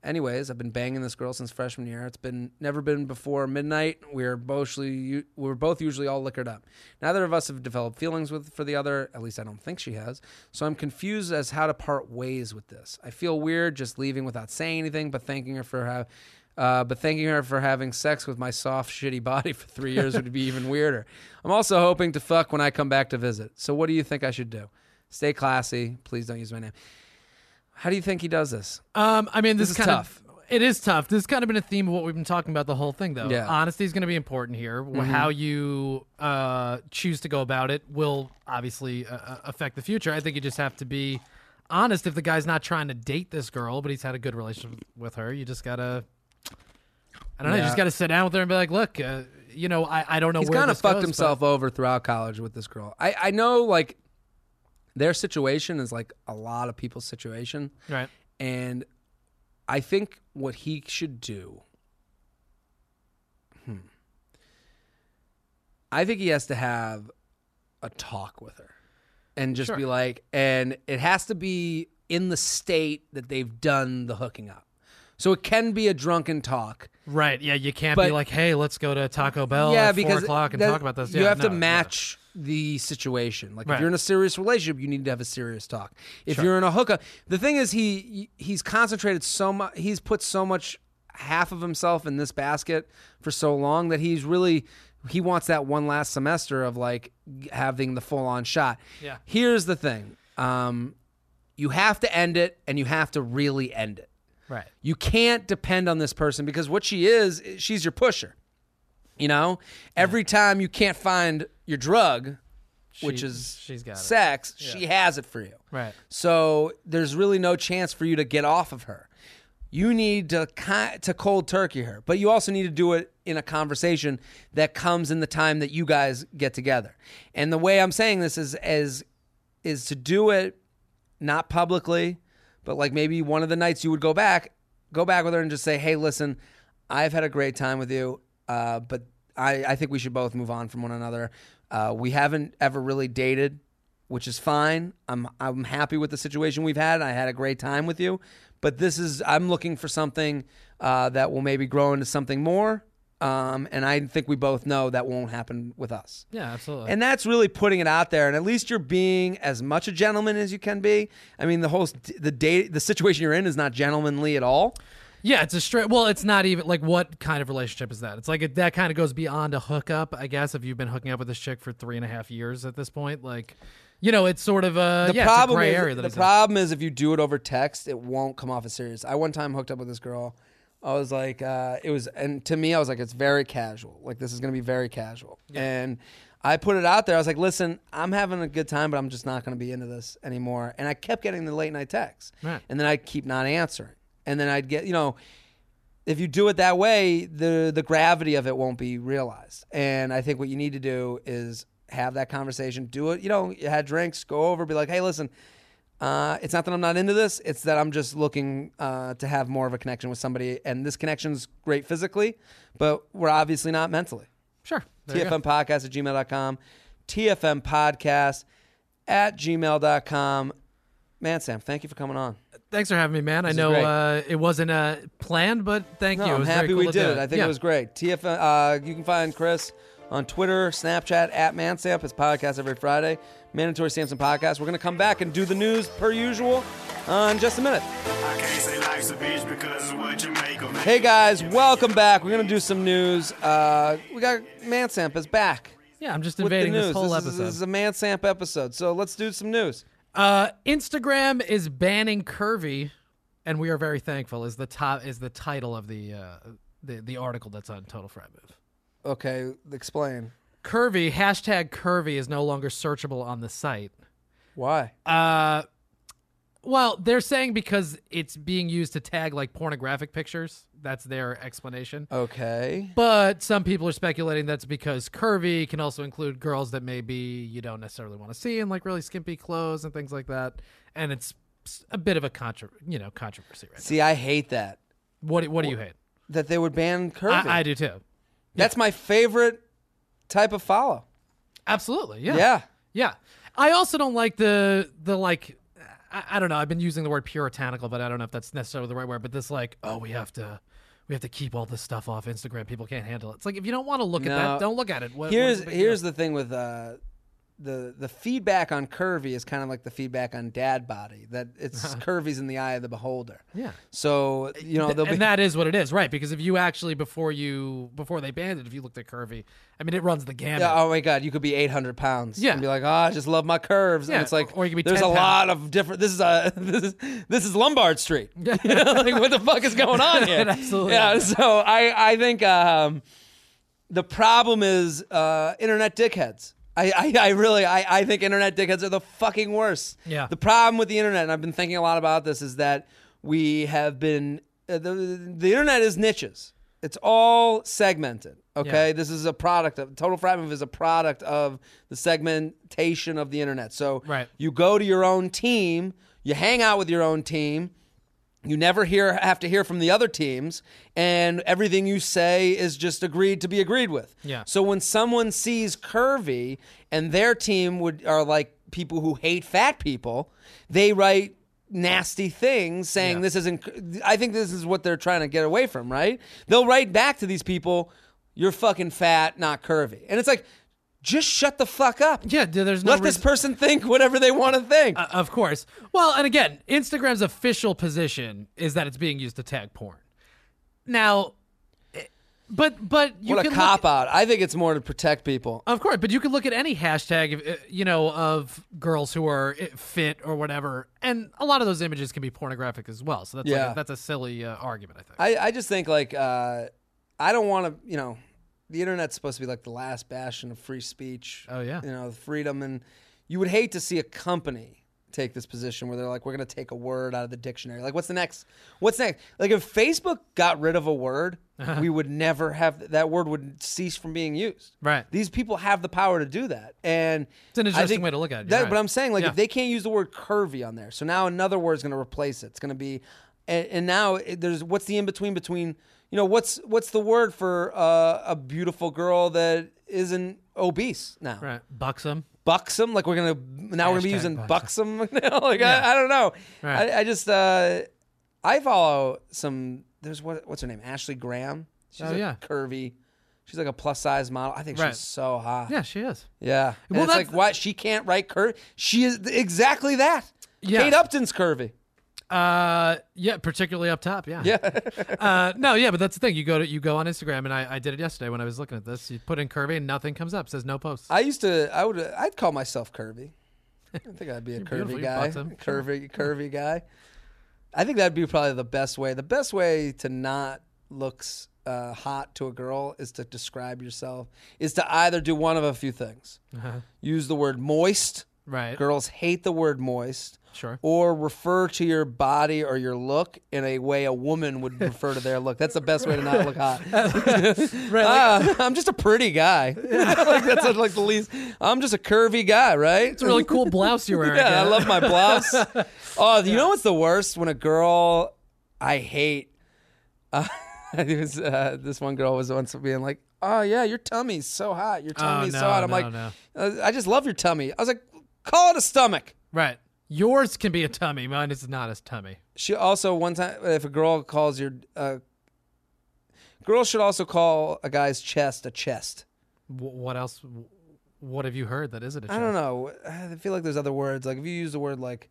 anyways, I've been banging this girl since freshman year. It's been never been before midnight. We're both we're both usually all liquored up. Neither of us have developed feelings with for the other. At least I don't think she has. So I'm confused as how to part ways with this. I feel weird just leaving without saying anything, but thanking her for how. Uh, but thanking her for having sex with my soft, shitty body for three years would be even weirder. I'm also hoping to fuck when I come back to visit. So what do you think I should do? Stay classy. Please don't use my name. How do you think he does this? Um, I mean, this, This is is kind tough. Of, it is tough. This has kind of been a theme of what we've been talking about the whole thing, though. Yeah. Honesty is going to be important here. Mm-hmm. How you uh, choose to go about it will obviously uh, affect the future. I think you just have to be honest. If the guy's not trying to date this girl, but he's had a good relationship with her, you just got to... I don't know. You Yeah. just got to sit down with her and be like, look, uh, you know, I, I don't know He's where kind of this fucked goes, himself but- over throughout college with this girl. I, I know, like, their situation is like a lot of people's situation. Right. And I think what he should do, hmm, I think he has to have a talk with her and just Sure. be like, and it has to be in the state that they've done the hooking up. So it can be a drunken talk. Right. Yeah. You can't But- be like, hey, let's go to Taco Bell yeah, at because four o'clock and that- talk about this. You Yeah, have to no, match the situation. Like Right. if you're in a serious relationship, you need to have a serious talk. If Sure. you're in a hookup, the thing is he he's concentrated so much. He's put so much half of himself in this basket for so long that he's really he wants that one last semester of like having the full on shot. Yeah. Here's the thing. Um, you have to end it, and you have to really end it. Right. You can't depend on this person because what she is, she's your pusher. You know, every time you can't find your drug, which She- is she's got it. sex, she has it for you. Right. So there's really no chance for you to get off of her. You need to ki- to cold turkey her, but you also need to do it in a conversation that comes in the time that you guys get together. And the way I'm saying this is is is to do it not publicly, but like maybe one of the nights you would go back, go back with her and just say, "Hey, listen, I've had a great time with you, uh, but I, I think we should both move on from one another. Uh, we haven't ever really dated, which is fine. I'm I'm happy with the situation we've had. I had a great time with you, but this is I'm looking for something uh, that will maybe grow into something more. Um, and I think we both know that won't happen with us. Yeah, absolutely. And that's really putting it out there. And at least you're being as much a gentleman as you can be. I mean, the whole the date, the situation you're in is not gentlemanly at all. Yeah, it's a straight. Well, it's not even like what kind of relationship is that? It's like it, that kind of goes beyond a hookup, I guess. If you've been hooking up with this chick for three and a half years at this point, like, you know, it's sort of a The yeah, problem it's a gray is area. That the he's in. problem is if you do it over text, it won't come off as serious. I one time hooked up with this girl. I was like, uh, it was, and to me, I was like, it's very casual. Like this is going to be very casual. And I put it out there. I was like, listen, I'm having a good time, but I'm just not going to be into this anymore. And I kept getting the late night texts, Right. and then I'd keep not answering, and then I'd get, you know. If you do it that way, the the gravity of it won't be realized. And I think what you need to do is have that conversation. Do it. You know, you had drinks, go over, be like, hey, listen, uh, it's not that I'm not into this. It's that I'm just looking uh, to have more of a connection with somebody. And this connection's great physically, but we're obviously not mentally. Sure. There you T F go. M podcast at gmail dot com. T F M podcast at gmail dot com. Man, Sam, thank you for coming on. Thanks for having me, man. I is know great. uh, it wasn't uh, planned, but thank No, you. It I'm was very happy cool we to did do it. I think Yeah. it was great. T F M, uh, you can find Chris on Twitter, Snapchat, at Mansamp. His podcast every Friday. Mandatory Samson podcast. We're going to come back and do the news per usual uh, in just a minute. I can't say life's a bitch because of what you make of me. Hey, guys. Welcome back. We're going to do some news. Uh, we got Mansamp is back Yeah, I'm just with the invading news. this whole this, is, episode. this is a Mansamp episode. So let's do some news. Uh, Instagram is banning curvy, and we are very thankful. Is the top is the title of the uh, the the article that's on Total Frat Move. Okay, explain. Curvy hashtag curvy is no longer searchable on the site. Why? Uh, well, they're saying because it's being used to tag like pornographic pictures. That's their explanation. Okay. But some people are speculating that's because curvy can also include girls that maybe you don't necessarily want to see in like really skimpy clothes and things like that. And it's a bit of a contra- you know, controversy right See, I hate that. now. What what do you hate? That they would ban curvy. I, I do too. That's my favorite type of follow. Absolutely. Yeah. Yeah. Yeah. I also don't like the the like I, I don't know. I've been using the word puritanical, but I don't know if that's necessarily the right word. But this like, oh, we have to. We have to keep all this stuff off Instagram. People can't handle it. It's like if you don't want to look No. at that, don't look at it. What, here's what is the big here's deal? the thing with uh, the the feedback on curvy is kind of like the feedback on dad body. That it's curvy's in the eye of the beholder. Yeah. So you know, Th- they'll and be, that is what it is, right? Because if you actually before you before they banned it, if you looked at curvy, I mean, it runs the gamut. yeah, oh my god, you could be eight hundred pounds. Yeah. and be like, oh, I just love my curves. Yeah, And it's like, or you could be there's a ten lot of different. This is a this is this is Lombard Street. You know, like, what the fuck is going on here? It absolutely Yeah. is. So I I think um, the problem is uh, internet dickheads. I, I, I really I, I think internet dickheads are the fucking worst. Yeah. The problem with the internet, and I've been thinking a lot about this, is that we have been uh, the the internet is niches. It's all segmented. Okay, Yeah. this is a product of Total Frat Move is a product of the segmentation of the internet. So Right. you go to your own team, you hang out with your own team. You never hear have to hear from the other teams, and everything you say is just agreed to be agreed with. Yeah. So when someone sees curvy and their team would are like people who hate fat people, they write nasty things saying Yeah. this isn't. I think this is what they're trying to get away from, right? They'll write back to these people, "You're fucking fat, not curvy," and it's like, just shut the fuck up. Yeah, there's no Let this reason- person think whatever they want to think. Uh, of course. Well, and again, Instagram's official position is that it's being used to tag porn. Now, eh, but but you what a can cop look, out. I think it's more to protect people. of course, but you can look at any hashtag, of, uh, you know, of girls who are uh, fit or whatever, and a lot of those images can be pornographic as well. So that's like Yeah. a, that's a silly uh, argument, I think. I, I just think like uh, I don't want to, you know, the internet's supposed to be like the last bastion of free speech. Oh, yeah. you know, freedom, and you would hate to see a company take this position where they're like, we're going to take a word out of the dictionary. Like, what's the next? What's next? Like, if Facebook got rid of a word, we would never have that word would cease from being used. Right. These people have the power to do that, and It's an I interesting think way to look at it. You're that- right. But I'm saying, like, Yeah. if they can't use the word curvy on there, so now another word's going to replace it. It's going to be, and, and now it, there's what's the in between between. You know, what's what's the word for uh, a beautiful girl that isn't obese now? Right. Buxom. Buxom, like we're gonna now we're gonna be Hashtag using buxom. buxom. now? like Yeah. I, I don't know. Right. I, I just uh, I follow some. There's what what's her name? Ashley Graham. She's Oh, like yeah. curvy. She's like a plus size model. I think Right. she's so hot. Yeah, she is. Yeah. And Well, it's that's- like why she can't write curvy. She is exactly that. Yeah. Kate Upton's curvy. Uh, yeah, particularly up top. Yeah. Yeah. uh, no, yeah, but that's the thing. You go to you go on Instagram, and I, I did it yesterday when I was looking at this. You put in curvy, and nothing comes up. It says no posts. I used to. I would. I'd call myself curvy. I think I'd be a You're beautiful, curvy you're guy. buxom, sure. Curvy, curvy guy. I think that'd be probably the best way. The best way to not look uh, hot to a girl is to describe yourself. Is to either do one of a few things. Uh-huh. Use the word moist. Right. Girls hate the word moist. Sure. Or refer to your body or your look in a way a woman would refer to their look. That's the best way to not look hot. Right. Ah, I'm just a pretty guy. like that's like the least. I'm just a curvy guy, right? It's a really cool blouse you're wearing. Yeah, I love my blouse. Oh, you know what's the worst? When a girl, I hate. Uh, it was, uh, this one girl was once being like, "Oh yeah, your tummy's so hot. Your tummy's no, so hot." I'm no, like, no. uh, "I just love your tummy." I was like, "Call it a stomach." Right. Yours can be a tummy. Mine is not a tummy. She also one time, if a girl calls your, uh, girls should also call a guy's chest a chest. W- what else? w- What have you heard that isn't a I don't know. I feel like there's other words. Like if you use the word like,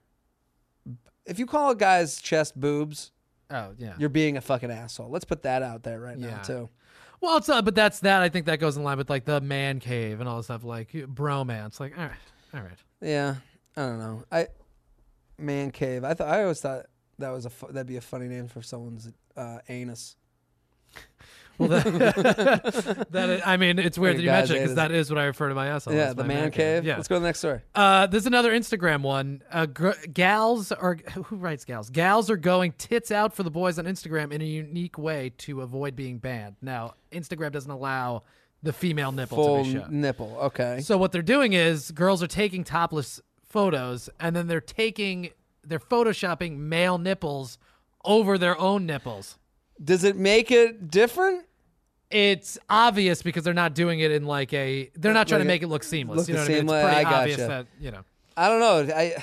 if you call a guy's chest boobs, Oh, yeah. you're being a fucking asshole. Let's put that out there right now Yeah. too. Well, it's uh, but that's that. I think that goes in line with like the man cave and all this stuff, like bromance. Like, all right, all right. Yeah, I don't know. I man cave. I thought I always thought that was a fu- that'd be a funny name for someone's uh, anus. Well, that, that is, I mean, it's weird Like that a you guy's mentioned it because anus. that is what I refer to my asshole. yeah, as, the my man, cave. Yeah. Let's go to the next story. Uh, there's another Instagram one. Uh, gr- gals are who writes gals? Gals are going tits out for the boys on Instagram in a unique way to avoid being banned. Now, Instagram doesn't allow the female nipple Full to be shown. nipple. Okay. So what they're doing is girls are taking topless photos and then they're taking they're photoshopping male nipples over their own nipples. Does it make it different? It's obvious because they're not doing it in like a they're not trying Like to a- make it look seamless. look you know the what I mean? same It's way. pretty I obvious gotcha. that, you know. I don't know. I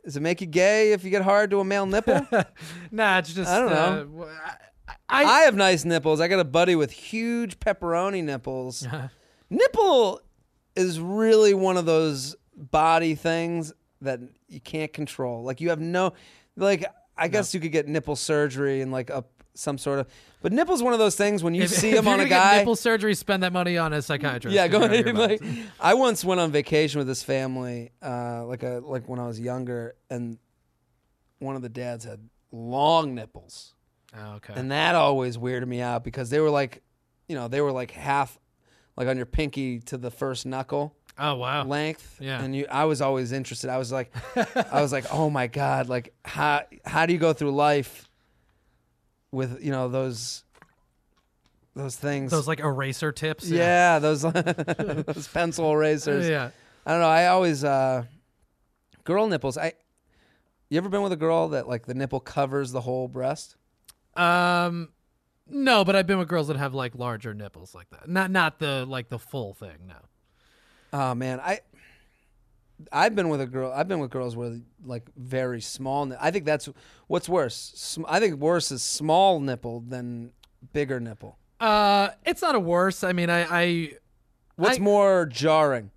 Does it make you gay if you get hard to a male nipple? Nah, it's just I don't uh, know. I, I, I have nice nipples. I got a buddy with huge pepperoni nipples. Nipple is really one of those body things that you can't control. Like you have no, like I guess you could get nipple surgery and like a some sort of, but nipple's one of those things when you if, see if them you're on a gonna get guy. nipple surgery, spend that money on a psychiatrist. Yeah, 'cause go you're out of your like mind. I once went on vacation with this family, uh, like a like when I was younger, and one of the dads had long nipples. Oh, okay. And that always weirded me out because they were like, you know, they were like half, like on your pinky to the first knuckle oh wow. length. Yeah. And you, I was always interested. I was like, I was like, oh my god, like how how do you go through life with you know those those things? Those like eraser tips. yeah, those those pencil erasers. Yeah. I don't know. I always uh, girl nipples. I you ever been with a girl that like the nipple covers the whole breast? Um, no, but I've been with girls that have like larger nipples like that. Not not the like the full thing. No. Oh man, I I've been with a girl. I've been with girls with like very small. Ni- I think that's what's worse. Sm- I think worse is small nipple than bigger nipple. Uh, it's not a worse. I mean, I I What's I, more jarring?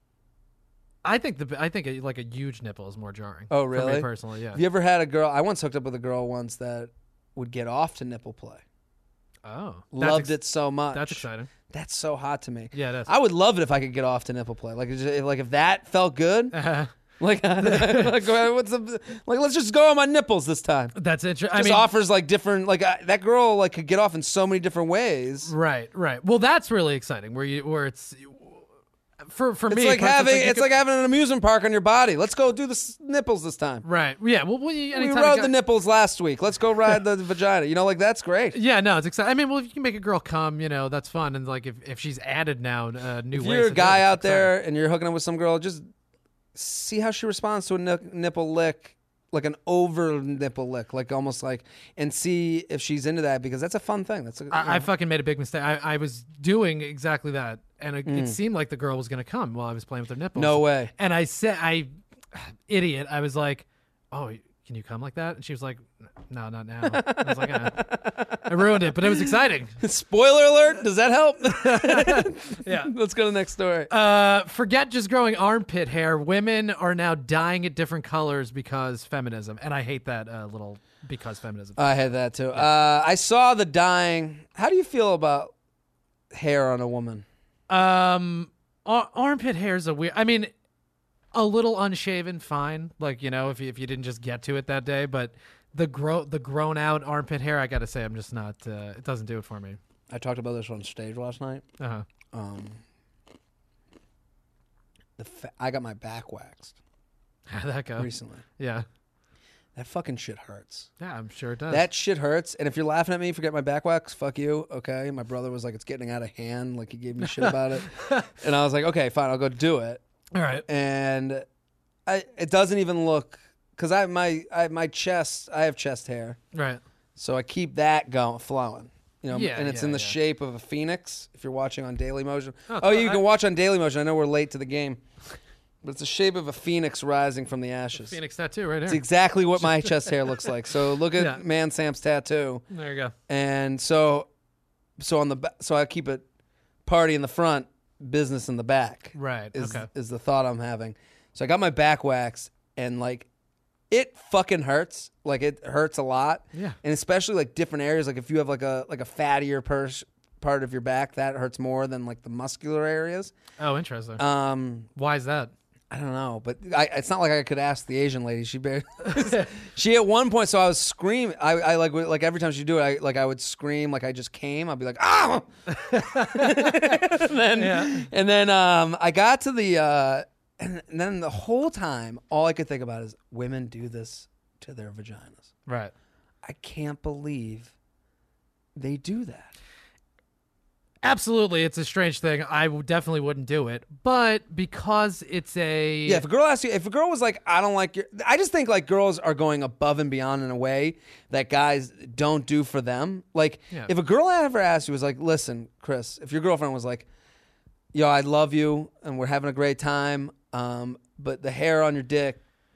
I think the I think a, like a huge nipple is more jarring. Oh For really? me personally, yeah. Have you ever had a girl? I once hooked up with a girl once that would get off to nipple play. Oh, that's Loved ex- it so much. That's exciting. That's so hot to me. Yeah, it is. I would love it if I could get off to nipple play. Like, if- like if that felt good. Uh, Like, like, what's the like? Let's just go on my nipples this time. that's interesting. I Just mean, offers like different. Like uh, that girl like could get off in so many different ways. right, right. Well, that's really exciting. Where you where it's for for It's me. like for instance, having you it's could- like having an amusement park on your body. Let's go do the s- nipples this time. right. Yeah. Well, we, We anytime rode a guy- the nipples last week. Let's go ride the vagina. You know, like that's great. Yeah, no, it's exciting. I mean, well, if you can make a girl come, you know, that's fun. And like, if, if she's added now uh, new If ways you're a to do guy it, it's out exciting. there and you're hooking up with some girl, just see how she responds to a nip- nipple lick, like an over nipple lick, like almost like, and see if she's into that because that's a fun thing. That's a, you I, I know. fucking made a big mistake. I, I was doing exactly that, and it, it seemed like the girl was gonna come while I was playing with her nipples. Mm. No way. And I said, I, idiot. I was like, "Oh, can you come like that?" And she was like, "No, not now." I was like, eh. "I ruined it," but it was exciting. Spoiler alert. Does that help? Yeah. Let's go to the next story. Uh, forget just growing armpit hair. Women are now dyeing it different colors because feminism, and I hate that uh, little because feminism. I had that too. Uh, I saw the dyeing. How do you feel about hair on a woman? Um, ar- armpit hair is a weird. I mean, a little unshaven, fine. Like you know, if you, if you didn't just get to it that day, but the grow the grown out armpit hair, I got to say, I'm just not. Uh, it doesn't do it for me. I talked about this on stage last night. Uh huh. Um, the fa- I got my back waxed How'd that go? recently. Yeah. That fucking shit hurts. Yeah, I'm sure it does. That shit hurts. And if you're laughing at me for getting my back wax, fuck you. Okay. My brother was like, it's getting out of hand. Like he gave me shit about it. And I was like, okay, fine. I'll go do it. All right. And I, it doesn't even look, cause I, my, I, my chest, I have chest hair. Right. So I keep that going, flowing. You know, Yeah, and it's yeah, in the yeah. shape of a phoenix. If you're watching on Daily Motion, Oh, oh, you I- can watch on Daily Motion. I know we're late to the game, but it's the shape of a phoenix rising from the ashes. Phoenix tattoo right It's here. exactly what my chest hair looks like. So look at Yeah. Man Sam's tattoo, There you go. and so, so on the ba- so I keep it party in the front, business in the back. Right. Is Okay. is the thought I'm having. So I got my back waxed, and like, it fucking hurts. Like it hurts a lot. Yeah. And especially like different areas. Like if you have like a like a fattier pers- part of your back, that hurts more than like the muscular areas. Oh, interesting. Um, Why is that? I don't know, but I, it's not like I could ask the Asian lady. She barely, she at one point. So I was screaming. I, I like would- like every time she do it, I like I would scream like I just came. I'd be like ah, and then Yeah. and then um I got to the uh and, and then the whole time all I could think about is women do this to their vaginas. Right. I can't believe they do that. Absolutely, it's a strange thing. I w- definitely wouldn't do it, but because it's a Yeah, if a girl asked you, if a girl was like, I don't like your, I just think like girls are going above and beyond in a way that guys don't do for them. Like, Yeah. if a girl ever asked you, was like, listen, Chris, if your girlfriend was like, yo, I love you and we're having a great time, um, but the hair on your dick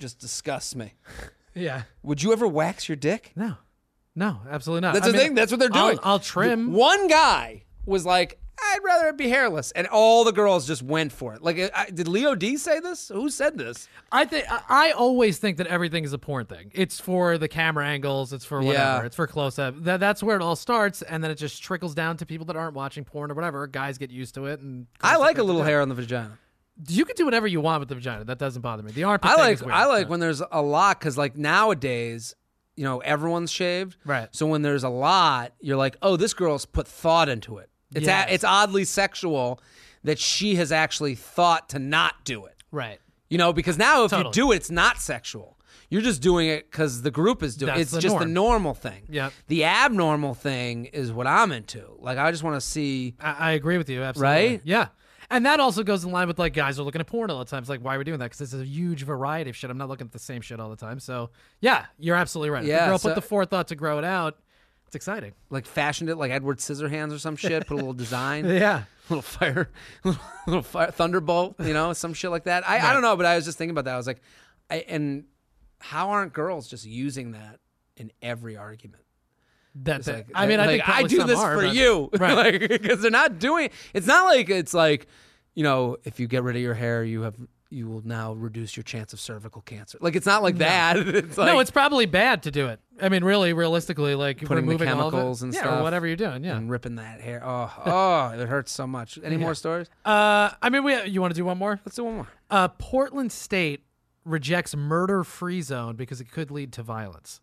just disgusts me. Yeah. Would you ever wax your dick? No. No, absolutely not. That's I the mean, thing. That's what they're doing. I'll, I'll trim. One guy was like, I'd rather it be hairless. And all the girls just went for it. Like, I, did Leo D say this? Who said this? I think I I always think that everything is a porn thing. It's for the camera angles. It's for whatever. Yeah. It's for close up. That, that's where it all starts, and then it just trickles down to people that aren't watching porn or whatever. Guys get used to it, and I like a little hair on the vagina. You can do whatever you want with the vagina. That doesn't bother me. The armpit. I thing like is weird, I like but- when there's a lot because like nowadays, you know, everyone's shaved. Right. So when there's a lot, you're like, oh, this girl's put thought into it. It's Yes. a, it's oddly sexual that she has actually thought to not do it. right. You know, because now if Totally. you do it, it's not sexual. You're just doing it because the group is doing it. That's It's the just the norm. normal thing. Yep. The abnormal thing is what I'm into. Like, I just want to see. I, I agree with you. Absolutely. Right? Yeah. And that also goes in line with like guys are looking at porn all the time. It's like, why are we doing that? Because there's a huge variety of shit. I'm not looking at the same shit all the time. So yeah, you're absolutely right. If Yeah, the girl so- put the forethought to grow it out. It's exciting. Like, fashioned it like Edward Scissorhands or some shit, put a little design. Yeah. little fire, little, little fire, thunderbolt, you know, some shit like that. I, I don't know, but I was just thinking about that. I was like, I, and how aren't girls just using that in every argument? That's It's it. like, I mean, I like, think I probably do some this are, for but- you, Right. like, because they're not doing. It's not like it's like, you know, if you get rid of your hair, you have you will now reduce your chance of cervical cancer. Like, it's not like that. It's like, no, it's probably bad to do it. I mean, really, realistically, like putting the removing all of it. chemicals and yeah, stuff or whatever you're doing. Yeah. and ripping that hair. Oh, oh, it hurts so much. Any more stories? Uh, I mean, we you want to do one more? Let's do one more. Uh, Portland State rejects murder-free zone because it could lead to violence.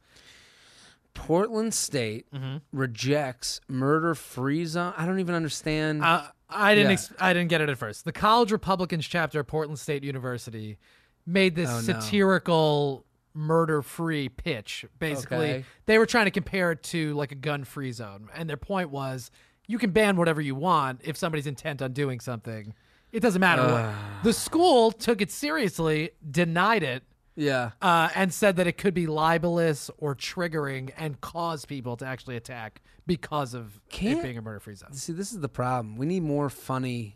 Portland State Mm-hmm. rejects murder-free zone. I don't even understand. Uh, I didn't. Yeah. Ex- I didn't get it at first. The College Republicans chapter of Portland State University made this Oh, no. satirical murder-free pitch. Basically, Okay. they were trying to compare it to like a gun-free zone, and their point was, you can ban whatever you want if somebody's intent on doing something. It doesn't matter what. The school took it seriously, denied it, yeah. uh, and said that it could be libelous or triggering and cause people to actually attack because of Can't- it being a murder-free zone. See, this is the problem. We need more funny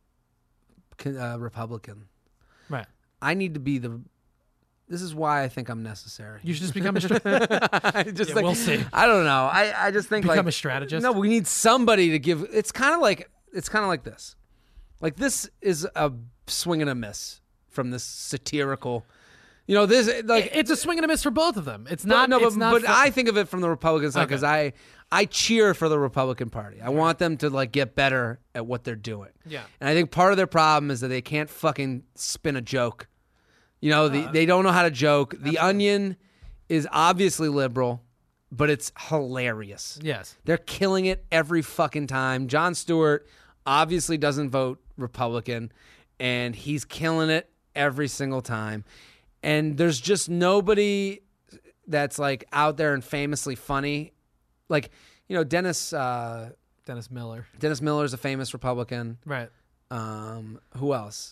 uh, Republican. Right. I need to be the. This is why I think I'm necessary. You should just become a stra- I just Yeah, think- we'll see. I don't know. I, I just think Become like a strategist? No, we need somebody to give. It's kind of like it's kind of like this. Like this is a swing and a miss from this satirical. You know, this like it's a swing and a miss for both of them. It's But- not. no, it's but, not but fu- I think of it from the Republican side Okay. because I I cheer for the Republican Party. I want them to like get better at what they're doing. Yeah. And I think part of their problem is that they can't fucking spin a joke. You know, the, they don't know how to joke. The Onion is obviously liberal, but it's hilarious. Yes. They're killing it every fucking time. Jon Stewart obviously doesn't vote Republican, and he's killing it every single time. And there's just nobody that's like out there and famously funny. Like, you know, Dennis uh, Dennis Miller. Dennis Miller is a famous Republican. Right. Um, who else?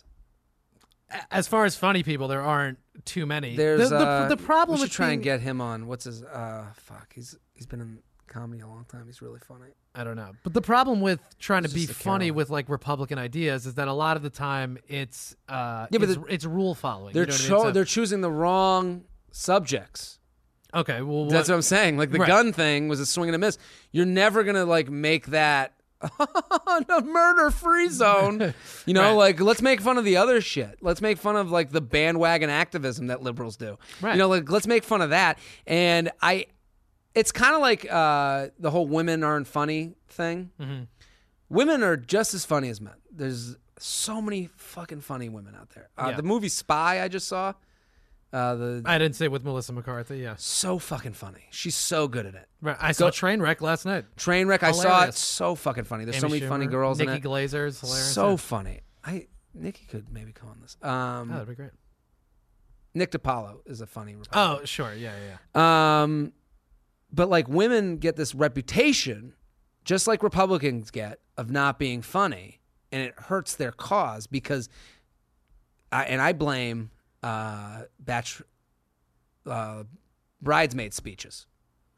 As far as funny people, there aren't too many. There's the, the, uh, the problem We should with try and being- get him on. What's his? Uh, fuck. He's he's been in comedy a long time. He's really funny. I don't know. But the problem with trying to It's be just a funny Caroline. with like Republican ideas is that a lot of the time it's uh Yeah, but it's, the- it's rule following. They're you know what I cho- mean? So- they're choosing the wrong subjects. okay. Well, what, That's what I'm saying. Like the Right. gun thing was a swing and a miss. You're never gonna like make that a murder-free zone. You know, Right. like let's make fun of the other shit. Let's make fun of like the bandwagon activism that liberals do. Right. You know, like let's make fun of that. And I, it's kind of like uh, the whole women aren't funny thing. Mm-hmm. Women are just as funny as men. There's so many fucking funny women out there. Uh, Yeah. The movie Spy I just saw. Uh, the I didn't say it with Melissa McCarthy. Yeah. so fucking funny. She's so good at it. Right. I saw Trainwreck last night. Trainwreck, I saw it. Hilarious. So fucking funny. There's so Amy many funny Schumer, girls Nikki in it. Glazer's hilarious. So yeah. funny. I Nikki could maybe come on this. Oh, Um, that'd be great. Nick DiPaolo is a funny. Republican. Oh, sure. Yeah, yeah. yeah. Um, but like women get this reputation, just like Republicans get, of not being funny, and it hurts their cause because, I, and I blame uh, batch, uh, bridesmaid speeches.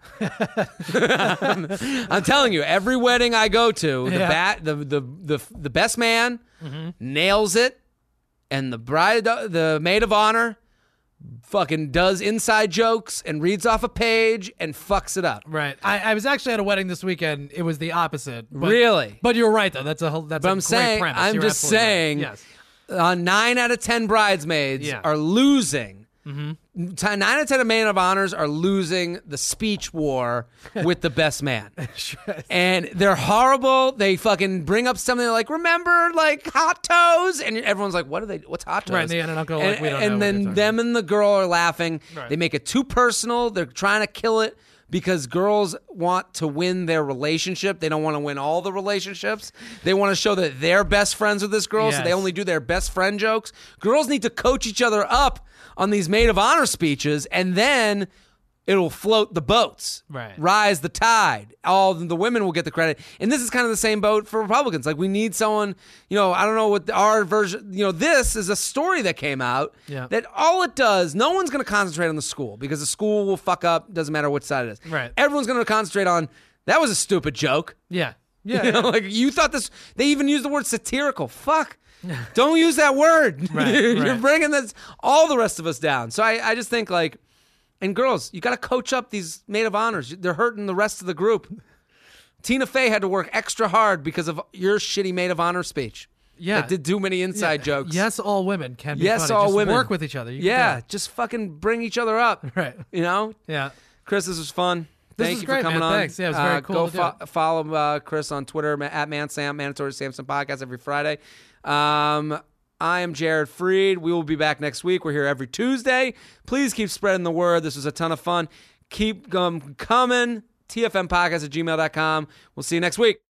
I'm telling you, every wedding I go to, the Yeah. bat, the the the the best man nails it, and the bride, the maid of honor, fucking does inside jokes and reads off a page and fucks it up. Right. I, I was actually at a wedding this weekend. It was the opposite. But, Really? But you're right though. That's a whole. That's But a I'm great saying, premise. I'm You're just absolutely right. saying, Yes. uh, nine out of ten bridesmaids Yeah. are losing. Mm-hmm. Nine out of ten of maid of honors are losing the speech war with the best man. And they're horrible. They fucking bring up something like, remember, like, hot toes? And everyone's like, what are they, what's hot toes? Right, and the end uncle, like, and, we don't know and what then you're talking them and the girl are laughing. Right. They make it too personal. They're trying to kill it because girls want to win their relationship. They don't want to win all the relationships. They want to show that they're best friends with this girl, so they Yes. only do their best friend jokes. Girls need to coach each other up on these maid of honor speeches, and then it'll float the boats. Right. Rise the tide. All the women will get the credit. And this is kind of the same boat for Republicans. Like, we need someone, you know, I don't know what our version, you know, this is a story that came out Yeah. that all it does, no one's going to concentrate on the school because the school will fuck up, doesn't matter which side it is. Right. Everyone's going to concentrate on, that was a stupid joke. Yeah. Yeah. You know, yeah. like, you thought this, they even used the word satirical. Fuck. Don't use that word. Right, You're right. bringing this, all the rest of us down. So I, I just think, like, and girls, you got to coach up these maid of honors. They're hurting the rest of the group. Tina Fey had to work extra hard because of your shitty maid of honor speech. Yeah. That did too many inside Yeah. jokes. Yes, all women can be Yes, funny. all Just women. work with each other. You can Yeah, do it. just fucking bring each other up. Right. You know? Yeah. Chris, this was fun. This Thank was you great, for coming man. on. Thanks. Yeah, it was very Uh, cool Go to do fo- it. follow uh, Chris on Twitter ma- at ManSam, Mandatory Samson Podcast every Friday. Um, I am Jared Freed. We will be back next week. We're here every Tuesday. Please keep spreading the word. This was a ton of fun. Keep um, coming. T F M podcast at gmail dot com. We'll see you next week.